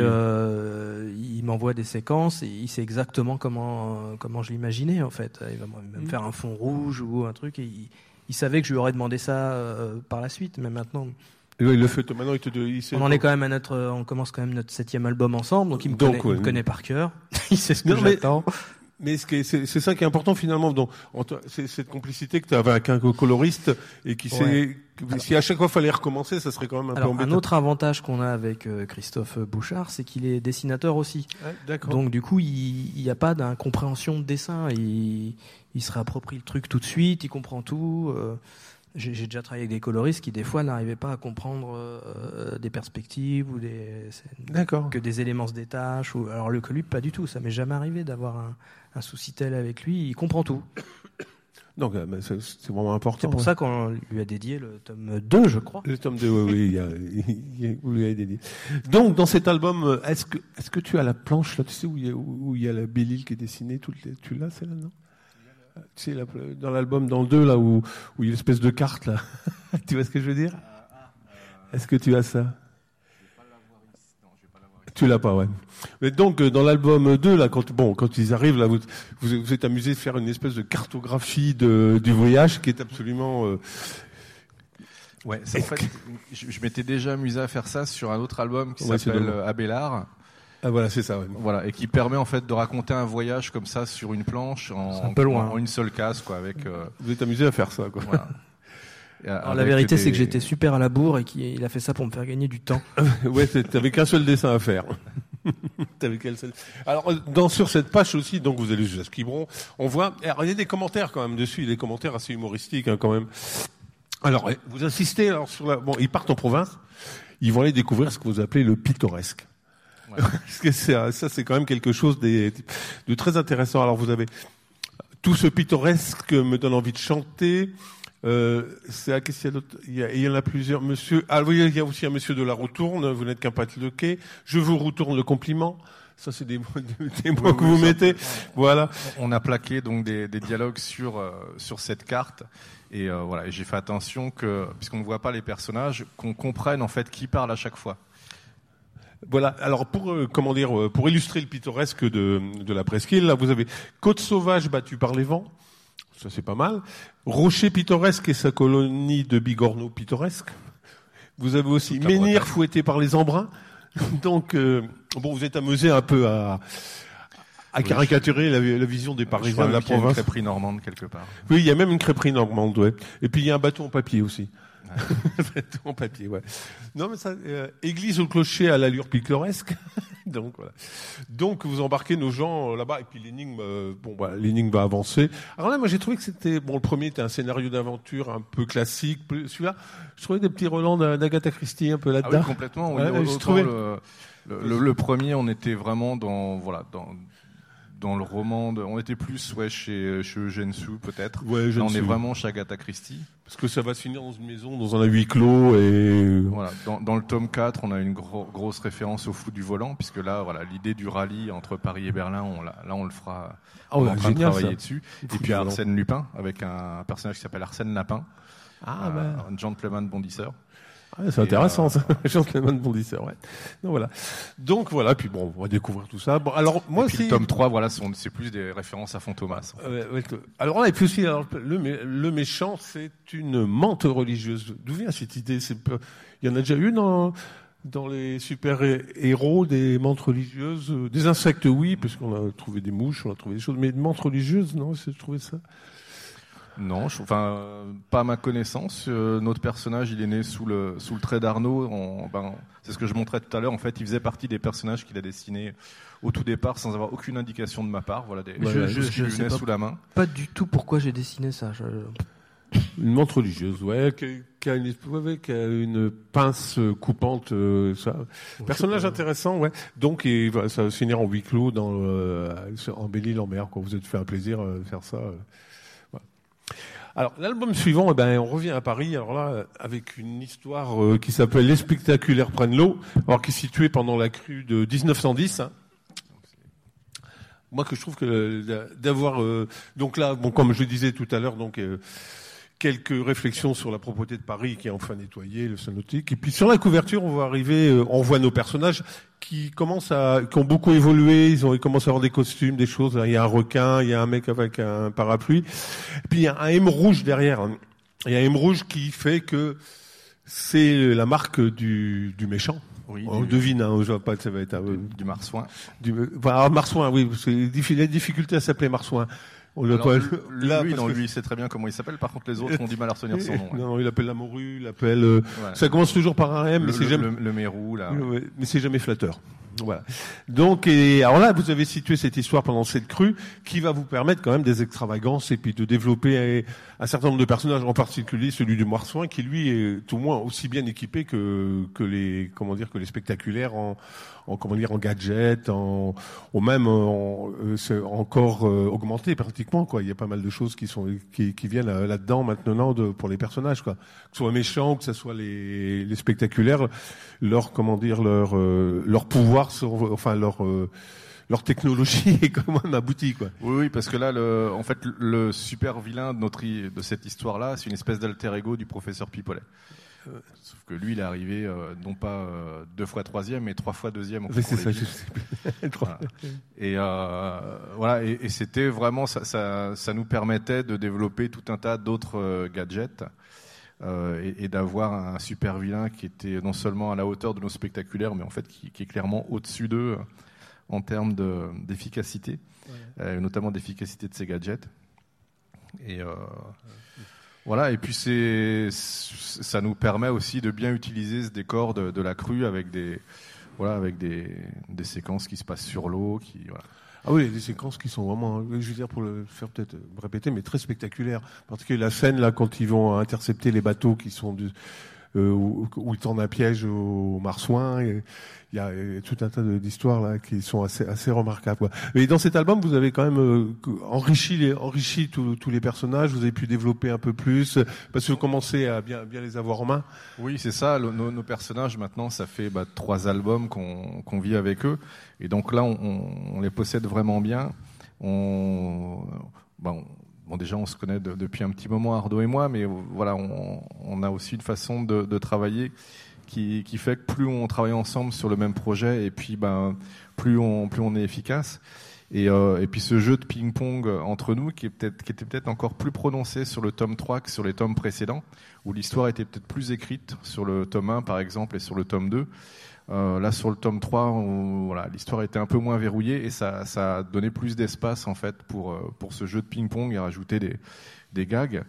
S3: euh, il m'envoie des séquences et il sait exactement comment comment je l'imaginais en fait. Il va me mmh. faire un fond rouge ou un truc. Et il, il savait que je lui aurais demandé ça euh, par la suite, mais maintenant.
S2: Et là, il le fait. Maintenant, il te. Il sait
S3: on en est quand même à notre. On commence quand même notre septième album ensemble, donc il me donc, connaît, ouais, il me connaît par cœur. Il sait ce que non, j'attends. Mais...
S2: Mais ce qui est, c'est, c'est ça qui est important finalement, donc, c'est cette complicité que tu avais avec un coloriste et qui ouais. sait, si à chaque fois fallait recommencer, ça serait quand même un
S3: Alors,
S2: peu embêtant.
S3: Un autre avantage qu'on a avec euh, Christophe Bouchard, c'est qu'il est dessinateur aussi.
S2: Ouais, d'accord.
S3: Donc du coup, il n'y a pas d'incompréhension de dessin. Il, il se réapproprie le truc tout de suite, il comprend tout. Euh, j'ai, j'ai déjà travaillé avec des coloristes qui des fois n'arrivaient pas à comprendre euh, des perspectives ou des
S2: d'accord.
S3: que des éléments se détachent. Ou, alors le lui, pas du tout. Ça m'est jamais arrivé d'avoir un un souci tel avec lui, il comprend tout.
S2: Donc, c'est, c'est vraiment important.
S3: C'est pour ouais. ça qu'on lui a dédié le tome deux, je crois.
S2: Le tome deux, oui, oui, il y a, il y a, vous lui avez dédié. Donc, dans cet album, est-ce que, est-ce que tu as la planche, là, tu sais, où il y a, où il y a la Belle-Île qui est dessinée, toutes les, tu l'as, celle-là, non? Tu sais, la, dans l'album, dans le deux, là, où, où il y a une espèce de carte, là. Tu vois ce que je veux dire? Est-ce que tu as ça? Tu l'as pas, ouais. Mais donc, dans l'album deux, là, quand, bon, quand ils arrivent, là, vous, vous, vous êtes amusé de faire une espèce de cartographie de, du voyage qui est absolument, euh...
S4: ouais, c'est, en fait, je, je m'étais déjà amusé à faire ça sur un autre album qui
S2: ouais,
S4: s'appelle Abélard.
S2: Ah, voilà, c'est ça, ouais.
S4: Voilà, et qui permet, en fait, de raconter un voyage comme ça sur une planche en,
S3: un peu loin.
S4: en, en une seule case, quoi, avec, euh...
S2: Vous êtes amusé à faire ça, quoi.
S4: Voilà.
S3: Alors, la vérité, des... c'est que j'étais super à la bourre et qu'il a fait ça pour me faire gagner du temps.
S2: Ouais, t'avais qu'un seul dessin à faire. T'avais qu'un seul. Alors, dans, sur cette page aussi, donc vous allez jusqu'à Quiberon, on voit, alors, il y a des commentaires quand même dessus, des commentaires assez humoristiques, hein, quand même. Alors, vous insistez, alors, sur la, bon, ils partent en province, ils vont aller découvrir ce que vous appelez le pittoresque. Ouais. Parce que c'est, ça, c'est quand même quelque chose des, de très intéressant. Alors, vous avez tout ce pittoresque me donne envie de chanter. Euh, c'est à qu'est-ce qu'il y a d'autre? Il y, a, il y en a plusieurs. Monsieur, ah oui, il y a aussi un monsieur de la retourne. Vous n'êtes qu'un pâte-le-quai. Je vous retourne le compliment. Ça, c'est des mots, des mots oui, que oui, vous mettez. Voilà.
S4: On a plaqué donc des, des dialogues sur euh, sur cette carte. Et euh, voilà. Et j'ai fait attention que, puisqu'on ne voit pas les personnages, qu'on comprenne en fait qui parle à chaque fois.
S2: Voilà. Alors pour euh, comment dire, pour illustrer le pittoresque de de la presqu'île, là, vous avez Côte sauvage battue par les vents. Ça, c'est pas mal. Rocher pittoresque et sa colonie de bigorneaux pittoresques. Vous avez aussi Menhir fouetté par les embruns. Donc, euh, bon, vous êtes amusé un peu à, à caricaturer la, la vision des Parisiens de la province. Il y a une
S4: crêperie normande quelque part.
S2: Oui, il y a même une crêperie normande, ouais. Et puis il y a un bateau en papier aussi. Ouais. Bateau en papier, ouais. Non, mais ça, euh, église au clocher à l'allure pittoresque. Donc voilà. Donc vous embarquez nos gens euh, là-bas et puis l'énigme, euh, bon bah l'énigme va avancer. Alors là, moi j'ai trouvé que c'était bon. Le premier était un scénario d'aventure un peu classique. Celui-là, je trouvais des petits relents d'Agatha Christie un peu là-dedans.
S4: Ah oui, complètement. Oui, ouais, je trouvais le, le, le, le premier, on était vraiment dans voilà dans dans le roman. De, on était plus ouais chez chez Eugène Sue peut-être.
S2: Ouais, Eugène
S4: Là, on
S2: Sue.
S4: est vraiment chez Agatha Christie.
S2: Parce que ça va se finir dans une maison, dans un huis clos et
S4: voilà. Dans, dans le tome quatre, on a une gro- grosse référence au fou du volant, puisque là, voilà, l'idée du rallye entre Paris et Berlin, on l'a, là, on le fera.
S2: Oh,
S4: on est en train
S2: génial,
S4: de travailler
S2: ça.
S4: dessus. Et puis Arsène Lupin, avec un personnage qui s'appelle Arsène Lapin,
S2: ah,
S4: euh,
S2: bah.
S4: un gentleman bondisseur.
S2: Ah, c'est et intéressant, euh, ça. Gentleman bondisseur, ouais. Donc voilà. Donc voilà, puis bon, on va découvrir tout ça. Bon, alors moi
S4: aussi. Le tome trois, voilà, c'est, c'est plus des références à Fantômas. En fait.
S2: euh, ouais, alors là, et puis aussi, alors, le, le méchant, c'est une menthe religieuse. D'où vient cette idée? C'est, il y en a déjà eu dans dans les super-héros des menthes religieuses, des insectes, oui, parce qu'on a trouvé des mouches, on a trouvé des choses, mais des menthes religieuses, non, c'est trouvé ça.
S4: Non, je, enfin, euh, pas à ma connaissance. Euh, notre personnage, il est né sous le sous le trait d'Arnaud. On, ben, c'est ce que je montrais tout à l'heure. En fait, il faisait partie des personnages qu'il a dessinés au tout départ, sans avoir aucune indication de ma part. Voilà, des
S3: ouais,
S4: choses
S3: je,
S4: qui lui venaient sous la main.
S3: Pas du tout pourquoi j'ai dessiné ça. Je...
S2: Une menthe religieuse, ouais, qui, qui, a une, ouais, qui a une pince coupante, euh, ça. Ouais, personnage intéressant, ouais. Donc, et, voilà, ça va se finir en huis clos dans euh, en Belle-Île-en-Mer. Quoi, vous êtes fait un plaisir euh, de faire ça. Euh. Alors, l'album suivant, eh ben, on revient à Paris, alors là, avec une histoire euh, qui s'appelle Les Spectaculaires prennent l'eau, alors qui est située pendant la crue de dix-neuf cent dix. Hein. Moi, que je trouve que d'avoir... Euh, donc là, bon, comme je le disais tout à l'heure, donc... Euh, quelques réflexions sur la propreté de Paris qui est enfin nettoyée, le sol nautique. Et puis sur la couverture, on va arriver, euh, on voit nos personnages qui commencent à, qui ont beaucoup évolué. Ils ont, ils commencent à avoir des costumes, des choses. Il y a un requin, il y a un mec avec un parapluie. Et puis il y a un M rouge derrière. Il y a un M rouge qui fait que c'est la marque du, du méchant.
S4: Oui,
S2: on
S4: du,
S2: devine, hein, je vois pas, ça va être
S4: du, du marsouin.
S2: Du, enfin, marsouin, oui, c'est il y a difficulté à s'appeler marsouin. On
S4: Alors,
S2: pas,
S4: lui, là, lui, non, que... lui, il sait très bien comment il s'appelle. Par contre, les autres ont du mal à retenir son nom. Ouais.
S2: Non, il appelle la morue, il appelle. Euh, ouais. Ça commence toujours par un M,
S4: le,
S2: mais c'est
S4: le,
S2: jamais.
S4: Le, le mérou, là.
S2: Ouais, mais c'est jamais flatteur. Voilà. Donc, et alors là, vous avez situé cette histoire pendant cette crue qui va vous permettre quand même des extravagances et puis de développer un certain nombre de personnages, en particulier celui du Marsouin, qui lui est tout au moins aussi bien équipé que que les comment dire que les spectaculaires en en comment dire en gadgets, en ou même en, euh, c'est encore euh, augmenté pratiquement quoi. Il y a pas mal de choses qui sont qui, qui viennent là, là-dedans maintenant de, pour les personnages quoi. Que ce soit méchants, que ce soit les les spectaculaires, leur comment dire leur euh, leur pouvoir sur, enfin leur euh, leur technologie est quand même aboutie quoi.
S4: Oui oui parce que là le en fait le super vilain de notre de cette histoire là, c'est une espèce d'alter ego du professeur Pipolet. Sauf que lui, il est arrivé euh, non pas euh, deux fois troisième, mais trois fois deuxième. Au
S2: Oui, c'est ça,
S4: je sais plus. Voilà. Et euh, voilà, et, et c'était vraiment ça, ça, ça nous permettait de développer tout un tas d'autres euh, gadgets euh, et, et d'avoir un super vilain qui était non seulement à la hauteur de nos spectaculaires, mais en fait qui, qui est clairement au-dessus d'eux en termes de, d'efficacité, ouais. euh, notamment d'efficacité de ces gadgets. Et euh, ouais. Voilà, et puis c'est, ça nous permet aussi de bien utiliser ce décor de, de la crue avec des, voilà, avec des, des séquences qui se passent sur l'eau, qui, voilà.
S2: Ah oui, des séquences qui sont vraiment, je veux dire, pour le faire peut-être me répéter, mais très spectaculaires. Parce que la scène là, quand ils vont intercepter les bateaux qui sont du, euh, où, où ils tendent un piège aux marsouins, et il y a tout un tas d'histoires là qui sont assez, assez remarquables, quoi. Et dans cet album, vous avez quand même euh, enrichi, les, enrichi tous, tous les personnages. Vous avez pu développer un peu plus parce que vous commencez à bien, bien les avoir en main.
S4: Oui, c'est ça. Le, nos, nos personnages maintenant, ça fait bah, trois albums qu'on, qu'on vit avec eux, et donc là, on, on, on les possède vraiment bien. On, bah, on Bon, déjà, on se connaît de, depuis un petit moment, Ardo et moi, mais voilà, on, on a aussi une façon de, de travailler qui, qui fait que plus on travaille ensemble sur le même projet, et puis ben, plus on, plus on est efficace. Et, euh, et puis ce jeu de ping-pong entre nous, qui, est peut-être, qui était peut-être encore plus prononcé sur le tome trois que sur les tomes précédents, où l'histoire était peut-être plus écrite sur le tome un, par exemple, et sur le tome deux. Euh, là, sur le tome trois, on, voilà, l'histoire était un peu moins verrouillée et ça, ça a donné plus d'espace en fait pour pour ce jeu de ping-pong et rajouter des des gags.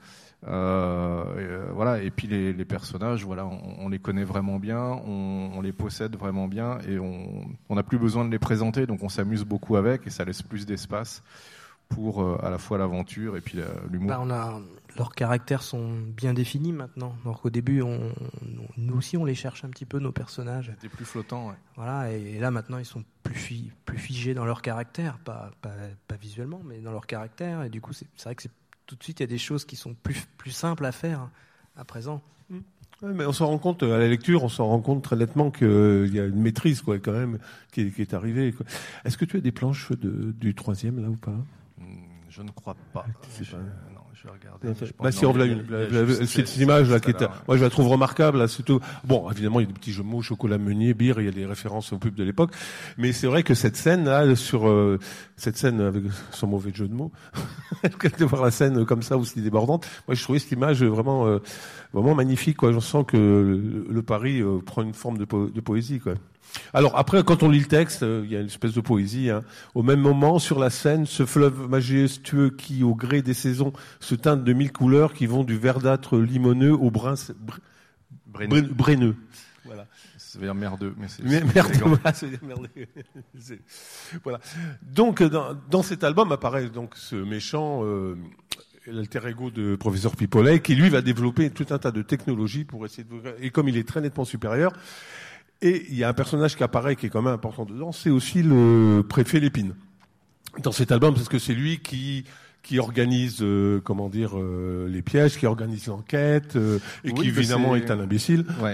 S4: Euh, et, euh, voilà. Et puis les, les personnages, voilà, on, on les connaît vraiment bien, on, on les possède vraiment bien et on on n'a plus besoin de les présenter, donc on s'amuse beaucoup avec et ça laisse plus d'espace pour euh, à la fois l'aventure et puis la, l'humour.
S3: Bah, on a, leurs caractères sont bien définis maintenant. Alors qu'au début, on, on, nous aussi, on les cherche un petit peu, nos personnages.
S4: C'était plus flottant, ouais.
S3: Voilà, et, et là, maintenant, ils sont plus, fi, plus figés dans leur caractère, pas, pas, pas visuellement, mais dans leur caractère. Et du coup, c'est, c'est vrai que c'est, tout de suite, il y a des choses qui sont plus, plus simples à faire à présent.
S2: Mmh. Ouais, mais on s'en rend compte, à la lecture, on s'en rend compte très nettement qu'il euh, y a une maîtrise, quoi, quand même, qui est, qui est arrivée, quoi. Est-ce que tu as des planches de, du troisième, là, ou pas?
S4: Je ne crois pas. Je,
S2: pas.
S4: Non, je vais regarder. Je
S2: bah si, on voit une, la, la, la, cette image là qui est, moi je la trouve remarquable là, surtout. Bon, évidemment, il y a des petits jeux de mots, chocolat Meunier, bière, il y a des références aux pubs de l'époque, mais c'est vrai que cette scène là, sur euh, cette scène avec son mauvais jeu de mots, de voir la scène comme ça aussi débordante, moi je trouvais cette image vraiment, euh, vraiment magnifique, quoi. Je sens que le, le pari euh, prend une forme de, po- de poésie, quoi. Alors après, quand on lit le texte, euh, il y a une espèce de poésie. Hein. Au même moment, sur la scène, ce fleuve majestueux qui, au gré des saisons, se teinte de mille couleurs qui vont du verdâtre limoneux au brun br-
S4: Brenneux.
S2: brenneux. Voilà.
S4: Ça veut dire merdeux, mais c'est,
S2: mais
S4: c'est
S2: merdeux. Voilà, ça veut dire merdeux. c'est, voilà. Donc dans, dans cet album apparaît donc ce méchant. Euh, l'alter ego de professeur Pipolet, qui lui va développer tout un tas de technologies pour essayer de... Et comme il est très nettement supérieur, et il y a un personnage qui apparaît, qui est quand même important dedans, c'est aussi le préfet Lépine. Dans cet album, parce que c'est lui qui qui organise, euh, comment dire, euh, les pièges, qui organise l'enquête, euh, et oui, qui évidemment est... est un imbécile.
S4: Ouais.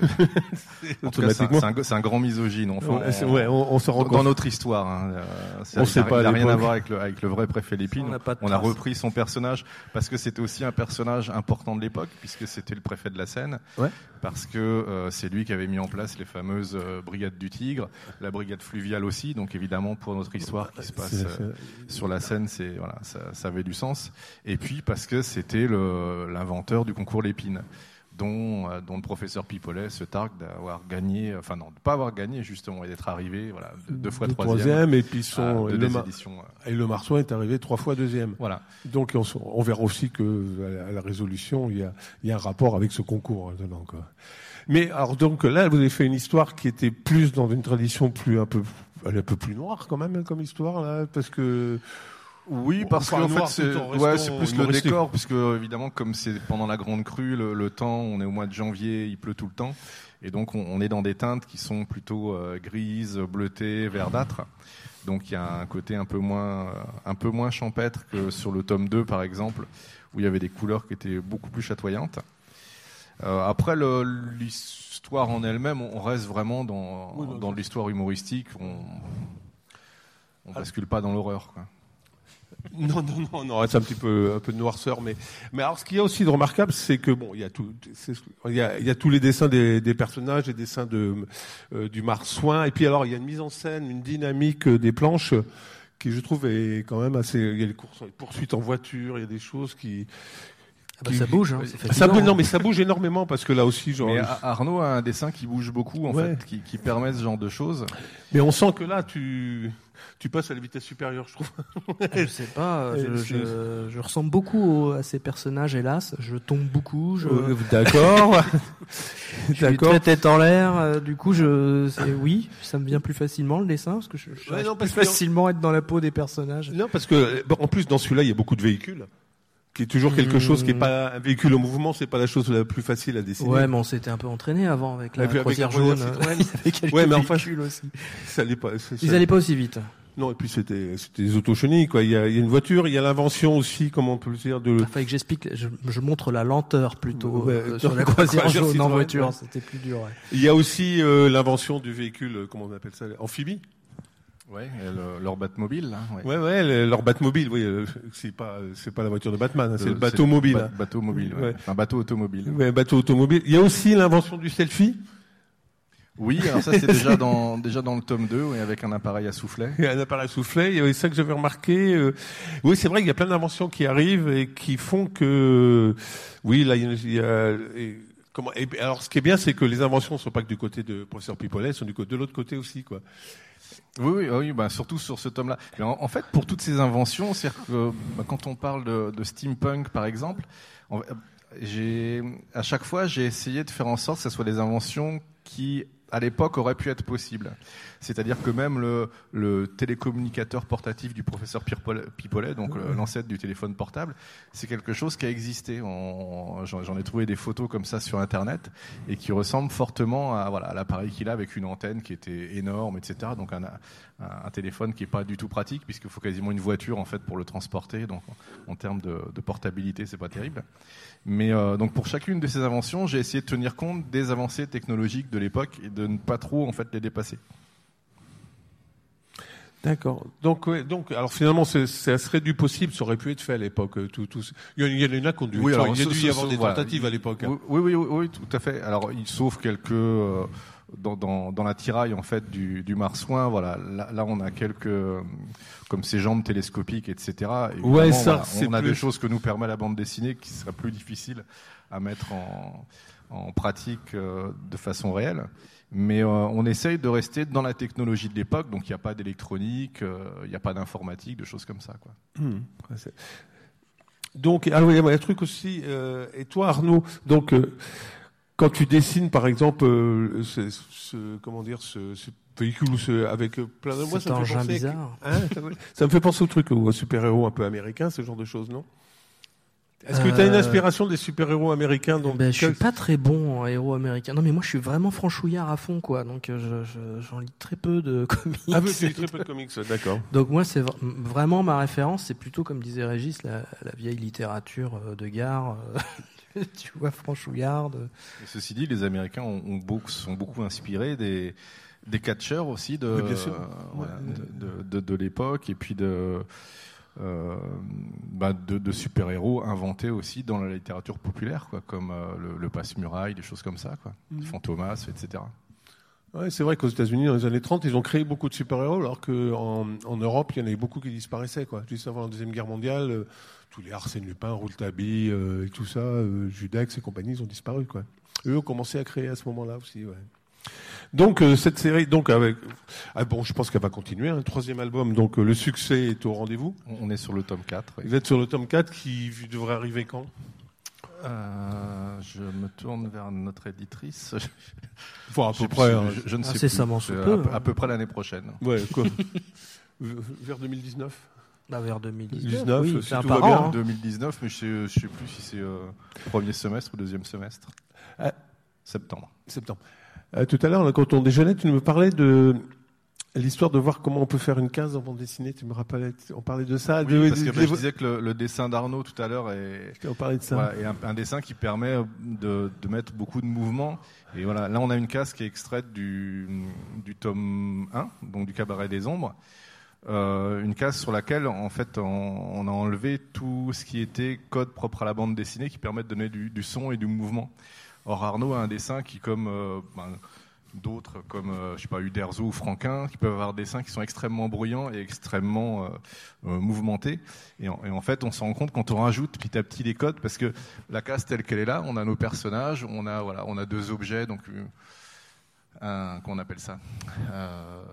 S4: en tout cas, c'est, un, c'est, un, c'est un grand misogyne. Enfin,
S2: ouais,
S4: on,
S2: ouais, on, on se rend
S4: dans
S2: compte.
S4: notre histoire, hein,
S2: on ne sait pas.
S4: Il n'a rien à voir avec le, avec le vrai préfet Lépine.
S3: On,
S4: on a repris son personnage parce que c'était aussi un personnage important de l'époque, puisque c'était le préfet de la Seine.
S2: Ouais.
S4: Parce que euh, c'est lui qui avait mis en place les fameuses euh, brigades du Tigre, la brigade fluviale aussi. Donc évidemment, pour notre histoire qui se passe euh, sur la Seine, c'est voilà, ça, ça avait du sens. Et puis parce que c'était le, l'inventeur du concours Lépine, dont, euh, dont le professeur Pipolet se targue d'avoir gagné, enfin non, de pas avoir gagné justement, et d'être arrivé, voilà, deux, deux fois
S2: de
S3: troisième.
S2: troisième. Et puis son,
S4: euh,
S2: et,
S4: de
S2: le Mar-
S4: éditions, ouais.
S2: et le Marsouin est arrivé trois fois deuxième.
S4: Voilà.
S2: Donc on, on verra aussi que à la résolution, il y a, il y a un rapport avec ce concours hein, dedans, quoi. Mais alors donc là, vous avez fait une histoire qui était plus dans une tradition plus un peu, un peu plus noire quand même comme histoire là, parce que
S4: oui, parce qu'en fait c'est,
S2: en
S4: ouais, c'est plus le décor, puisque évidemment comme c'est pendant la grande crue, le, le temps, on est au mois de janvier, il pleut tout le temps, et donc on, on est dans des teintes qui sont plutôt euh, grises, bleutées, verdâtres. Donc il y a un côté un peu moins, un peu moins champêtre que sur le tome deux par exemple, où il y avait des couleurs qui étaient beaucoup plus chatoyantes. Euh, après le, l'histoire en elle-même, on reste vraiment dans, oui, dans l'histoire humoristique. On, on bascule pas dans l'horreur, quoi.
S2: Non, non, non, non, c'est un petit peu, un peu de noirceur, mais, mais alors, ce qu'il y a aussi de remarquable, c'est que bon, il y a tout, c'est, il y a, il y a tous les dessins des, des personnages, les dessins de, euh, du marsouin, et puis alors, il y a une mise en scène, une dynamique euh, des planches, qui, je trouve, est quand même assez, il y a les courses, les poursuites en voiture, il y a des choses qui,
S3: Ah bah ça bouge, hein, c'est fatigant,
S2: ça bouge,
S3: hein.
S2: non, mais ça bouge énormément, parce que là aussi, genre.
S4: Mais Arnaud a un dessin qui bouge beaucoup, en
S2: Ouais.
S4: fait, qui, qui permet ce genre de choses.
S2: Mais on sent que là, tu, tu passes à la vitesse supérieure, je trouve.
S3: Je sais pas, je,
S2: C'est-
S3: je, je ressemble beaucoup au- à ces personnages, hélas. Je tombe beaucoup, je,
S2: Euh, D'accord.
S3: je suis
S2: D'accord.
S3: très tête en l'air. euh, Du coup, je, c'est, oui, ça me vient plus facilement le dessin, parce que je, je
S2: Ouais,
S3: j'arrive
S2: non, parce
S3: plus
S2: que-
S3: facilement être dans la peau des personnages.
S2: Non, parce que, bon, en plus, dans celui-là, il y a beaucoup de véhicules. Qui est toujours quelque
S3: Mmh.
S2: chose qui est pas un véhicule au mouvement, c'est pas la chose la plus facile à dessiner.
S3: Ouais, mais on s'était un peu entraîné avant avec la
S2: Et puis avec
S3: croisière
S2: la croisière
S3: jaune.
S2: Citroën.
S3: Il y avait quelques
S2: Ouais, mais enfin,
S3: véhicules aussi.
S2: Ça allait pas. ça-
S3: Ils
S2: ça-
S3: allaient pas aussi vite.
S2: Non, et puis c'était c'était des autochenilles, quoi. Il y a, il y a une voiture, il y a l'invention aussi, comment on peut le dire, de.
S3: Il fallait que j'explique, je, je montre la lenteur plutôt
S2: Ouais,
S3: euh,
S2: dans
S3: sur la
S2: la
S3: croisière
S2: croisière
S3: jaune en
S2: Citroën,
S3: voiture.
S2: ouais.
S3: C'était plus dur. Ouais.
S2: Il y a aussi euh, l'invention du véhicule, euh, comment on appelle ça, amphibie.
S4: Ouais, et le- leur Batmobile, là. Ouais.
S2: Ouais, ouais, le- leur Batmobile. Oui, euh, c'est pas c'est pas la voiture de Batman, hein, c'est
S4: Le-
S2: le bateau mobile.
S4: ba-
S2: hein.
S4: Bateau mobile, ouais.
S2: Ouais.
S4: Un bateau automobile.
S2: Ouais, bateau automobile. Il y a aussi l'invention du selfie.
S4: Oui, alors ça c'est déjà dans déjà dans le tome deux, ouais, avec un appareil à soufflet.
S2: Il y a un appareil soufflet, il y avait ça que j'avais remarqué. euh, Oui, c'est vrai qu'il y a plein d'inventions qui arrivent et qui font que, oui, là, il y a, il y a- et, comment, et, alors, ce qui est bien, c'est que les inventions ne sont pas que du côté de professeur Pipolet, elles sont du côté de l'autre côté aussi, quoi.
S4: Oui, oui, oui, bah, surtout sur ce tome-là. Mais En, en fait, pour toutes ces inventions, c'est-à-dire que bah, quand on parle de, de steampunk, par exemple, on- j'ai à chaque fois j'ai essayé de faire en sorte que ce soit des inventions qui à l'époque auraient pu être possibles. C'est-à-dire que même le, le télécommunicateur portatif du professeur Pipolet, Pipolet, donc le- l'ancêtre du téléphone portable, c'est quelque chose qui a existé. On- J'en j'en ai trouvé des photos comme ça sur Internet et qui ressemblent fortement à, voilà, à l'appareil qu'il a avec une antenne qui était énorme, et cetera. Donc un, un, un téléphone qui est pas du tout pratique puisqu'il faut quasiment une voiture en fait pour le transporter. Donc en, en termes de, de portabilité, c'est pas terrible. Mais euh, donc pour chacune de ces inventions, j'ai essayé de tenir compte des avancées technologiques de l'époque et de ne pas trop en fait les dépasser.
S2: D'accord. Donc, ouais, donc, alors finalement, c'est- ça serait du possible, ça aurait pu être fait à l'époque. euh, Tout, tout, il y en a- il y en a qui ont dû,
S4: Oui, alors,
S2: il y a
S4: ce-
S2: dû
S4: ce-
S2: y avoir
S4: ce-
S2: des
S4: voilà.
S2: tentatives à l'époque. hein.
S4: Oui, oui, oui, oui, tout à fait. Alors, il sauve quelques euh, dans, dans, dans la tiraille en fait du, du marsouin. Voilà, là, là, on a quelques euh, comme ses jambes télescopiques, et cetera. Évidemment,
S2: Ouais, ça,
S4: voilà,
S2: c'est
S4: on a
S2: plus-
S4: des choses que nous permet la bande dessinée qui seraient plus difficiles à mettre en, en pratique euh, de façon réelle. Mais euh, on essaye de rester dans la technologie de l'époque, donc il n'y a pas d'électronique, euh, il n'y a pas d'informatique, de choses comme ça, quoi.
S2: Hmm. Ouais, c'est- Donc, alors, il y a un truc aussi, euh, et toi, Arnaud, donc, euh, quand tu dessines, par exemple, euh, ce, ce- comment dire, ce, ce véhicule ou ce, avec euh, plein de moi,
S3: Cet
S2: ça me fait
S3: engin
S2: penser,
S3: bizarre.
S2: Hein, ça, ouais. Ça me fait penser au truc, au super-héros un peu américain, ce genre de choses, non? Est-ce que tu as une
S3: Euh,
S2: inspiration des super-héros américains dont
S3: Ben, je suis pas très bon en héros américain. Non, mais moi, je suis vraiment franchouillard à fond, quoi. Donc, euh, je, je- j'en lis très peu de comics.
S2: Ah oui, tu lis très peu de comics, d'accord.
S3: Donc, moi, c'est vra- vraiment ma référence. C'est plutôt, comme disait Régis, la, la vieille littérature euh, de gare. euh, tu vois, franchouillarde.
S4: Et ceci dit, les Américains ont, ont beaucoup, sont beaucoup inspirés des, des catcheurs aussi de,
S2: Oui, bien sûr.
S4: euh, voilà, de, de, de, de l'époque et puis de, euh, bah de, de super-héros inventés aussi dans la littérature populaire, quoi, comme euh, le, le passe-muraille, des choses comme ça, quoi.
S2: Mhm.
S4: Fantomas, et cetera.
S2: Ouais, c'est vrai qu'aux États-Unis, dans les années trente, ils ont créé beaucoup de super-héros, alors qu'en en Europe, il y en avait beaucoup qui disparaissaient, quoi. Juste avant la Deuxième Guerre mondiale, euh, tous les Arsène Lupin, Rouletabille euh, et tout ça, euh, Judex et compagnie, ils ont disparu, quoi. Eux ont commencé à créer à ce moment-là aussi, ouais. Donc euh, cette série, donc avec, ah, bon, je pense qu'elle va continuer. Un hein, troisième album, donc euh, le succès est au rendez-vous.
S4: On est sur le tome quatre. Oui.
S2: Vous êtes sur le tome quatre qui devrait arriver quand?
S4: Euh, je me tourne vers notre éditrice.
S2: Enfin, à
S4: Je
S2: peu
S4: sais
S2: près.
S4: plus,
S2: hein.
S4: je, je ne sais
S3: Incessamment
S4: plus.
S3: sous
S4: Euh,
S3: peu,
S4: à, peu-
S3: hein.
S4: à peu près l'année prochaine.
S2: Ouais, quoi. Vers deux mille dix-neuf.
S3: Bah, vers deux mille dix-neuf.
S2: dix-neuf,
S3: oui,
S2: si
S3: c'est un
S2: tout va
S3: par
S2: bien.
S3: an, hein.
S4: deux mille dix-neuf, mais je sais, je sais plus si c'est euh, premier semestre ou deuxième semestre.
S2: Ah.
S4: Septembre.
S2: Septembre. Euh, tout à l'heure, là, quand on déjeunait, tu me parlais de l'histoire de voir comment on peut faire une case en bande dessinée. Tu me rappelais, on parlait de ça.
S4: Oui,
S2: de,
S4: parce que
S2: de-
S4: bah, je disais que le, le dessin d'Arnaud tout à l'heure est,
S2: on parlait de ça.
S4: voilà, est un, un dessin qui permet de, de mettre beaucoup de mouvements. Et voilà, là on a une case qui est extraite du, du tome un, donc du Cabaret des Ombres. Euh, une case sur laquelle en fait on, on a enlevé tout ce qui était code propre à la bande dessinée qui permet de donner du, du son et du mouvement. Or Arnaud a un dessin qui, comme euh, ben, d'autres, comme euh, je sais pas Uderzo ou Franquin, qui peuvent avoir des dessins qui sont extrêmement bruyants et extrêmement euh, euh, mouvementés. Et en, et en fait, on se rend compte quand on rajoute petit à petit les codes, parce que la case telle qu'elle est là, on a nos personnages, on a voilà, on a deux objets, donc un, qu'on appelle ça. Euh,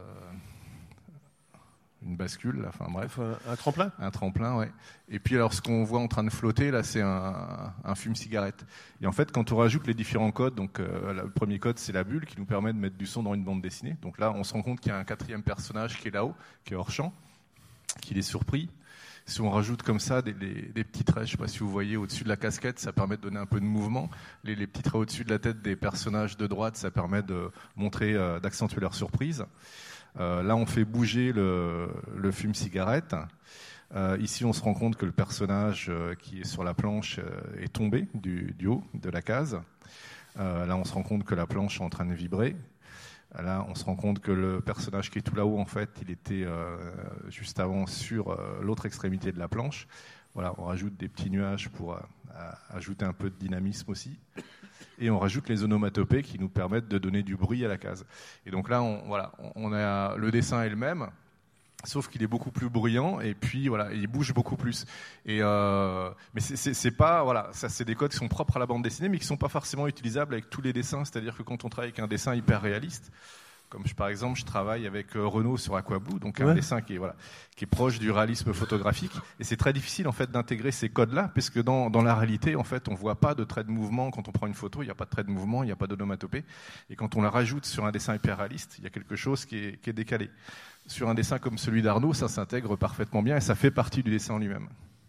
S4: une bascule, là, enfin bref.
S2: Un, un tremplin
S4: Un tremplin, ouais. Et puis alors ce qu'on voit en train de flotter, là, c'est un, un fume-cigarette. Et en fait, quand on rajoute les différents codes, donc euh, le premier code, c'est la bulle qui nous permet de mettre du son dans une bande dessinée. Donc là, on se rend compte qu'il y a un quatrième personnage qui est là-haut, qui est hors champ, qu'il est surpris. Si on rajoute comme ça des, des, des petits traits, je ne sais pas si vous voyez au-dessus de la casquette, ça permet de donner un peu de mouvement. Les, les petits traits au-dessus de la tête des personnages de droite, ça permet de montrer, euh, d'accentuer leur surprise. Euh, là, on fait bouger le, le fume-cigarette. Euh, ici, on se rend compte que le personnage euh, qui est sur la planche euh, est tombé du, du haut de la case. Euh, là, on se rend compte que la planche est en train de vibrer. Là, on se rend compte que le personnage qui est tout là-haut, en fait, il était euh, juste avant sur euh, l'autre extrémité de la planche. Voilà, on rajoute des petits nuages pour euh, ajouter un peu de dynamisme aussi. Et on rajoute les onomatopées qui nous permettent de donner du bruit à la case. Et donc là, on, voilà, on a, le dessin est le même, sauf qu'il est beaucoup plus bruyant et puis voilà, il bouge beaucoup plus. Et euh, mais c'est, c'est, c'est pas voilà, ça c'est des codes qui sont propres à la bande dessinée, mais qui sont pas forcément utilisables avec tous les dessins. C'est-à-dire que quand on travaille avec un dessin hyper réaliste, comme je, par exemple, je travaille avec euh, Renaud sur Aquablue, donc un ouais. dessin qui est voilà, qui est proche du réalisme photographique, et c'est très difficile en fait d'intégrer ces codes-là, puisque dans dans la réalité, en fait, on voit pas de trait de mouvement quand on prend une photo, il n'y a pas de trait de mouvement, il n'y a pas d'onomatopée, et quand on la rajoute sur un dessin hyper réaliste, il y a quelque chose qui est, qui est décalé. Sur un dessin comme celui d'Arnaud, ça s'intègre parfaitement bien et ça fait partie du dessin en lui-même.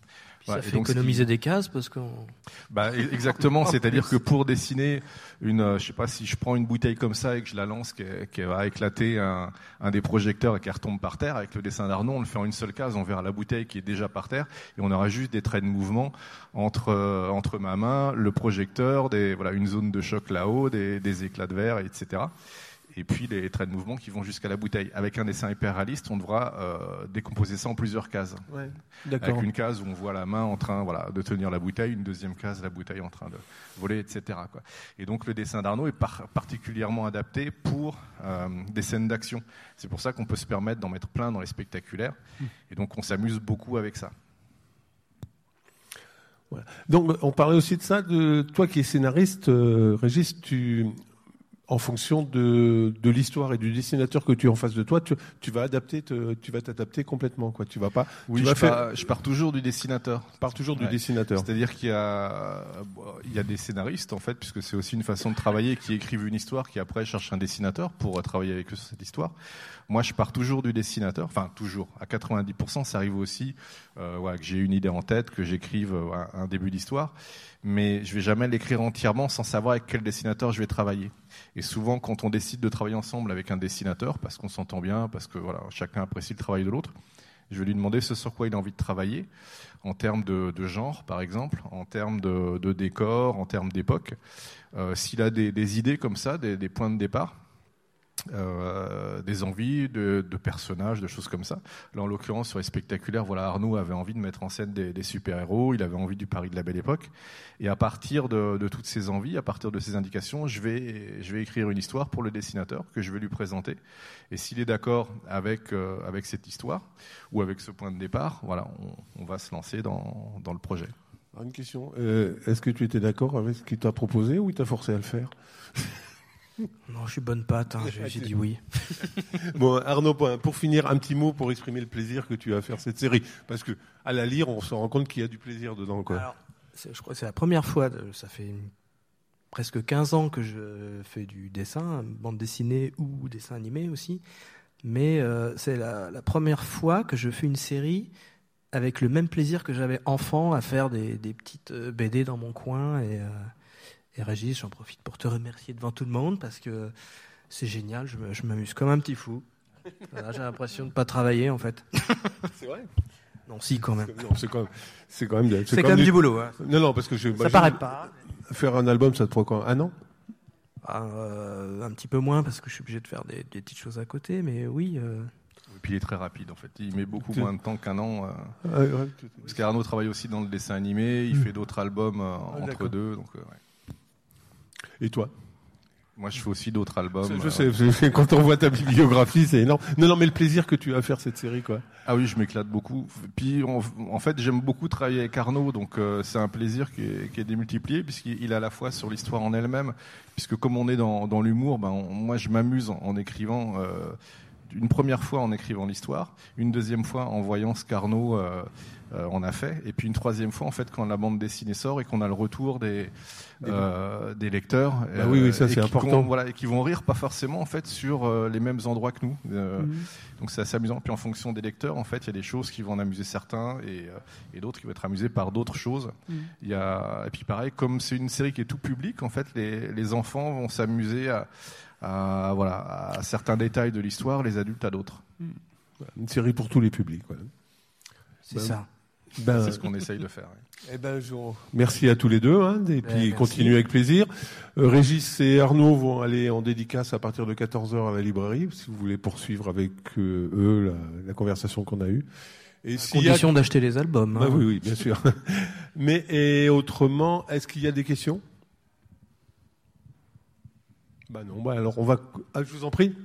S3: Ça ouais, fait donc économiser qui... des cases parce qu'on.
S4: Bah exactement, c'est-à-dire que pour dessiner une, euh, je sais pas si je prends une bouteille comme ça et que je la lance, qui, qui va éclater un, un des projecteurs et qui retombe par terre, avec le dessin d'Arnaud, on le fait en une seule case, on verra la bouteille qui est déjà par terre et on aura juste des traits de mouvement entre euh, entre ma main, le projecteur, des voilà une zone de choc là-haut, des, des éclats de verre, et cetera. Et puis les traits de mouvement qui vont jusqu'à la bouteille. Avec un dessin hyper réaliste, on devra euh, décomposer ça en plusieurs cases.
S3: Ouais,
S4: d'accord. Avec une case où on voit la main en train voilà, de tenir la bouteille, une deuxième case, la bouteille en train de voler, et cetera, quoi. Et donc le dessin d'Arnaud est par- particulièrement adapté pour euh, des scènes d'action. C'est pour ça qu'on peut se permettre d'en mettre plein dans les spectaculaires. Mmh. Et donc on s'amuse beaucoup avec ça.
S2: Voilà. Donc on parlait aussi de ça, de toi qui es scénariste, euh, Régis, tu... en fonction de, de l'histoire et du dessinateur que tu as en face de toi, tu, tu vas adapter, te, tu vas t'adapter complètement, quoi. Tu vas pas.
S4: Oui,
S2: tu
S4: je,
S2: vas
S4: pars,
S2: faire...
S4: je pars toujours du dessinateur.
S2: Je pars toujours
S4: ouais.
S2: du dessinateur.
S4: C'est-à-dire qu'il y a, il y a des scénaristes en fait, puisque c'est aussi une façon de travailler, qui écrivent une histoire, qui après cherchent un dessinateur pour travailler avec eux sur cette histoire. Moi, je pars toujours du dessinateur. Enfin, toujours. À quatre-vingt-dix pour cent, ça arrive aussi euh, ouais, que j'ai une idée en tête, que j'écrive un, un début d'histoire, mais je vais jamais l'écrire entièrement sans savoir avec quel dessinateur je vais travailler. Et souvent, quand on décide de travailler ensemble avec un dessinateur, parce qu'on s'entend bien, parce que voilà, chacun apprécie le travail de l'autre, je vais lui demander ce sur quoi il a envie de travailler, en termes de, de genre, par exemple, en termes de, de décor, en termes d'époque. Euh, s'il a des, des idées comme ça, des, des points de départ, Euh, des envies de, de personnages, de choses comme ça. Là, en l'occurrence, sur les spectaculaires, voilà, Arnaud avait envie de mettre en scène des, des super-héros, il avait envie du Paris de la Belle Époque. Et à partir de, de toutes ces envies, à partir de ces indications, je vais, je vais écrire une histoire pour le dessinateur que je vais lui présenter. Et s'il est d'accord avec, euh, avec cette histoire ou avec ce point de départ, voilà, on, on va se lancer dans, dans le projet.
S2: Alors, une question. Euh, est-ce que tu étais d'accord avec ce qu'il t'a proposé ou il t'a forcé à le faire ?
S3: Non, je suis bonne patte, hein, j'ai, j'ai dit oui.
S2: Bon, Arnaud, pour finir, un petit mot pour exprimer le plaisir que tu as à faire cette série. Parce que à la lire, on se rend compte qu'il y a du plaisir dedans, quoi.
S3: Alors, c'est, je crois que c'est la première fois, de, ça fait une, presque quinze ans que je fais du dessin, bande dessinée ou dessin animé aussi. Mais euh, c'est la, la première fois que je fais une série avec le même plaisir que j'avais enfant à faire des, des petites B D dans mon coin. Et... Euh, Et Régis, j'en profite pour te remercier devant tout le monde parce que c'est génial, je, me, je m'amuse comme un petit fou. Voilà, j'ai l'impression de ne pas travailler en fait.
S2: C'est vrai ?
S3: Non, si quand même.
S2: Non, c'est quand même, c'est quand même,
S3: c'est c'est quand même du, du boulot. Hein.
S2: Non, non, parce que je.
S3: Ça bah, paraît pas.
S2: Faire un album, ça te prend quoi ? Un an ?
S3: Ah, euh, un petit peu moins parce que je suis obligé de faire des, des petites choses à côté, mais oui. Euh...
S4: puis il est très rapide en fait. Il met beaucoup moins de temps qu'un an. Euh,
S2: Ouais, ouais, tout-
S4: parce qu'Arnaud travaille aussi dans le dessin animé, il
S2: Mm.
S4: fait d'autres albums euh,
S2: Ah,
S4: entre
S2: d'accord.
S4: deux. Donc, euh, ouais.
S2: Et toi?
S4: Moi, je fais aussi d'autres albums.
S2: Je
S4: euh,
S2: sais, je sais, quand on voit ta bibliographie, c'est énorme. Non, non, mais le plaisir que tu as à faire cette série, quoi.
S4: Ah oui, je m'éclate beaucoup. Puis en, en fait, j'aime beaucoup travailler avec Arnaud, donc euh, c'est un plaisir qui est, qui est démultiplié, puisqu'il il est à la fois sur l'histoire en elle-même, puisque comme on est dans, dans l'humour, ben, on- moi je m'amuse en, en écrivant, euh, une première fois en écrivant l'histoire, une deuxième fois en voyant ce qu'Arnaud euh, euh, en a fait, et puis une troisième fois en fait quand la bande dessinée sort et qu'on a le retour des, euh, des lecteurs.
S2: Bah oui, oui, ça,
S4: et
S2: c'est
S4: qui
S2: important.
S4: vont- voilà, et qui vont rire pas forcément en fait sur euh, les mêmes endroits que nous. Euh,
S2: Mhm.
S4: Donc c'est assez amusant. Puis en fonction des lecteurs, en fait, il y a des choses qui vont en amuser certains et, euh, et d'autres qui vont être amusés par d'autres choses.
S2: Mhm.
S4: Il y a, et puis pareil, comme c'est une série qui est tout public, en fait, les, les enfants vont s'amuser à, à, voilà, à certains détails de l'histoire, les adultes à d'autres.
S2: Une série pour tous les publics, quoi.
S3: C'est
S2: Ben,
S3: ça.
S2: Ben,
S4: C'est ce qu'on essaye de faire. oui.
S2: eh ben, je... Merci à tous les deux, hein, et puis
S3: merci.
S2: continuez avec plaisir. Euh, Régis et Arnaud vont aller en dédicace à partir de quatorze heures à la librairie, si vous voulez poursuivre avec euh, eux la, la conversation qu'on a eue. Et
S3: À
S2: s'il y a-
S3: condition d'acheter les albums.
S2: Bah
S3: hein.
S2: oui, oui, bien sûr. Mais et autrement, est-ce qu'il y a des questions? Bah non, bah alors on va. Ah, je vous en prie.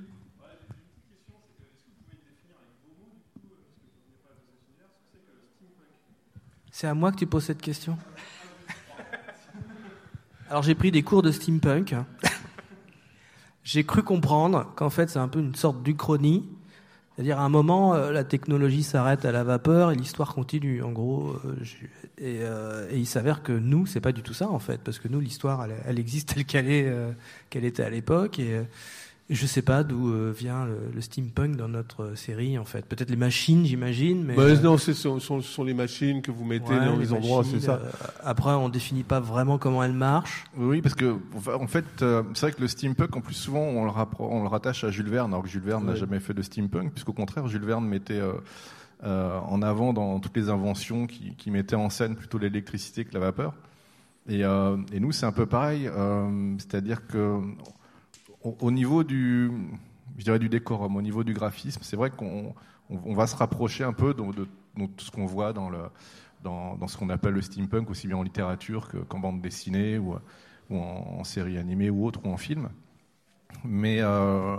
S3: C'est à moi que tu poses cette question. Alors j'ai pris des cours de steampunk. J'ai cru comprendre qu'en fait c'est un peu une sorte d'uchronie. C'est-à-dire à un moment, euh, la technologie s'arrête à la vapeur et l'histoire continue. En gros, euh, je- et, euh, et il s'avère que nous, c'est pas du tout ça en fait, parce que nous, l'histoire, elle, elle existe telle qu'elle est, euh, qu'elle était à l'époque. Et, euh, et je sais pas d'où euh, vient le, le steampunk dans notre euh, série en fait. Peut-être les machines, j'imagine. Mais
S2: Bah,
S3: euh,
S2: non, ce sont, sont- sont les machines que vous mettez
S3: ouais,
S2: dans les, endroits,
S3: machines,
S2: c'est ça.
S3: euh, après, on définit pas vraiment comment elles marchent.
S4: Oui, parce que en fait, euh, c'est vrai que le steampunk, en plus souvent, on le, rappro- on le rattache à Jules Verne, alors que Jules Verne n'a
S2: Ouais.
S4: jamais fait de steampunk, puisqu'au contraire, Jules Verne mettait euh, euh, en avant dans toutes les inventions qui, qui mettaient en scène plutôt l'électricité que la vapeur. Et, euh, et nous, c'est un peu pareil, euh, c'est-à-dire que au, au niveau du, je dirais du décorum, au niveau du graphisme, c'est vrai qu'on on, on va se rapprocher un peu de, de, de tout ce qu'on voit dans le Dans, dans ce qu'on appelle le steampunk, aussi bien en littérature que, qu'en bande dessinée ou, ou en, en série animée ou autre, ou en film. Mais, euh,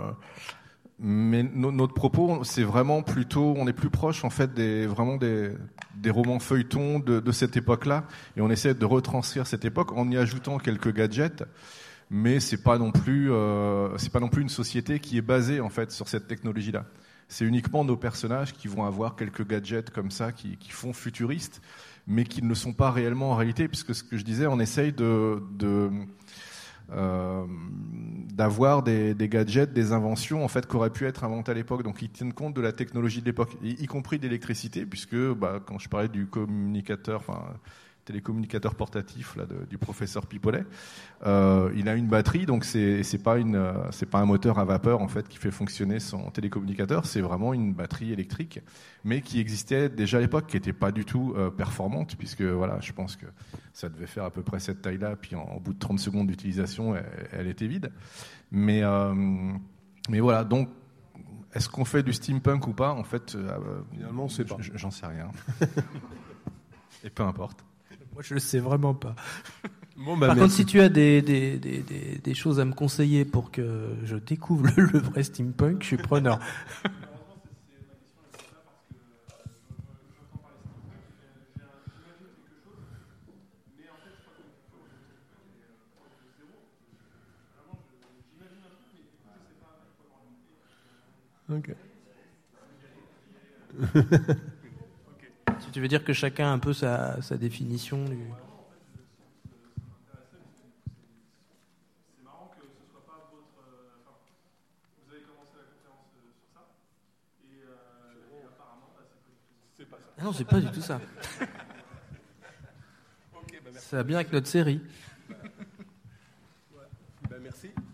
S4: mais no, notre propos, c'est vraiment plutôt, on est plus proche en fait des, vraiment des, des romans feuilletons de, de cette époque-là, et on essaie de retranscrire cette époque en y ajoutant quelques gadgets. Mais c'est pas non plus, euh, c'est pas non plus une société qui est basée en fait sur cette technologie-là. C'est uniquement nos personnages qui vont avoir quelques gadgets comme ça qui, qui font futuristes, mais qui ne le sont pas réellement en réalité, puisque ce que je disais, on essaye de, de euh, d'avoir des, des gadgets, des inventions en fait qui auraient pu être inventées à l'époque, donc qui tiennent compte de la technologie de l'époque, y, y compris d'électricité, puisque bah, quand je parlais du communicateur, enfin télécommunicateur portatif là, de, du professeur Pipolet, euh, il a une batterie, donc c'est c'est pas une euh, c'est pas un moteur à vapeur en fait qui fait fonctionner son télécommunicateur, c'est vraiment une batterie électrique, mais qui existait déjà à l'époque, qui était pas du tout euh, performante, puisque voilà, je pense que ça devait faire à peu près cette taille-là, puis en, au bout de trente secondes d'utilisation, elle, elle était vide. Mais euh, mais voilà, donc est-ce qu'on fait du steampunk ou pas? En fait, euh,
S2: Finalement, on sait pas.
S4: J'en sais rien. Et peu importe.
S3: Moi, je le sais vraiment pas.
S2: Bon, bah,
S3: Par
S2: merci.
S3: contre, si tu as des, des, des, des, des choses à me conseiller pour que je découvre le, le vrai steampunk, je suis preneur.
S2: Ok.
S3: Si tu veux dire que chacun a un peu sa, sa définition du... Ah non, c'est pas du tout ça. Ça va bien avec notre série.
S2: Bah, merci.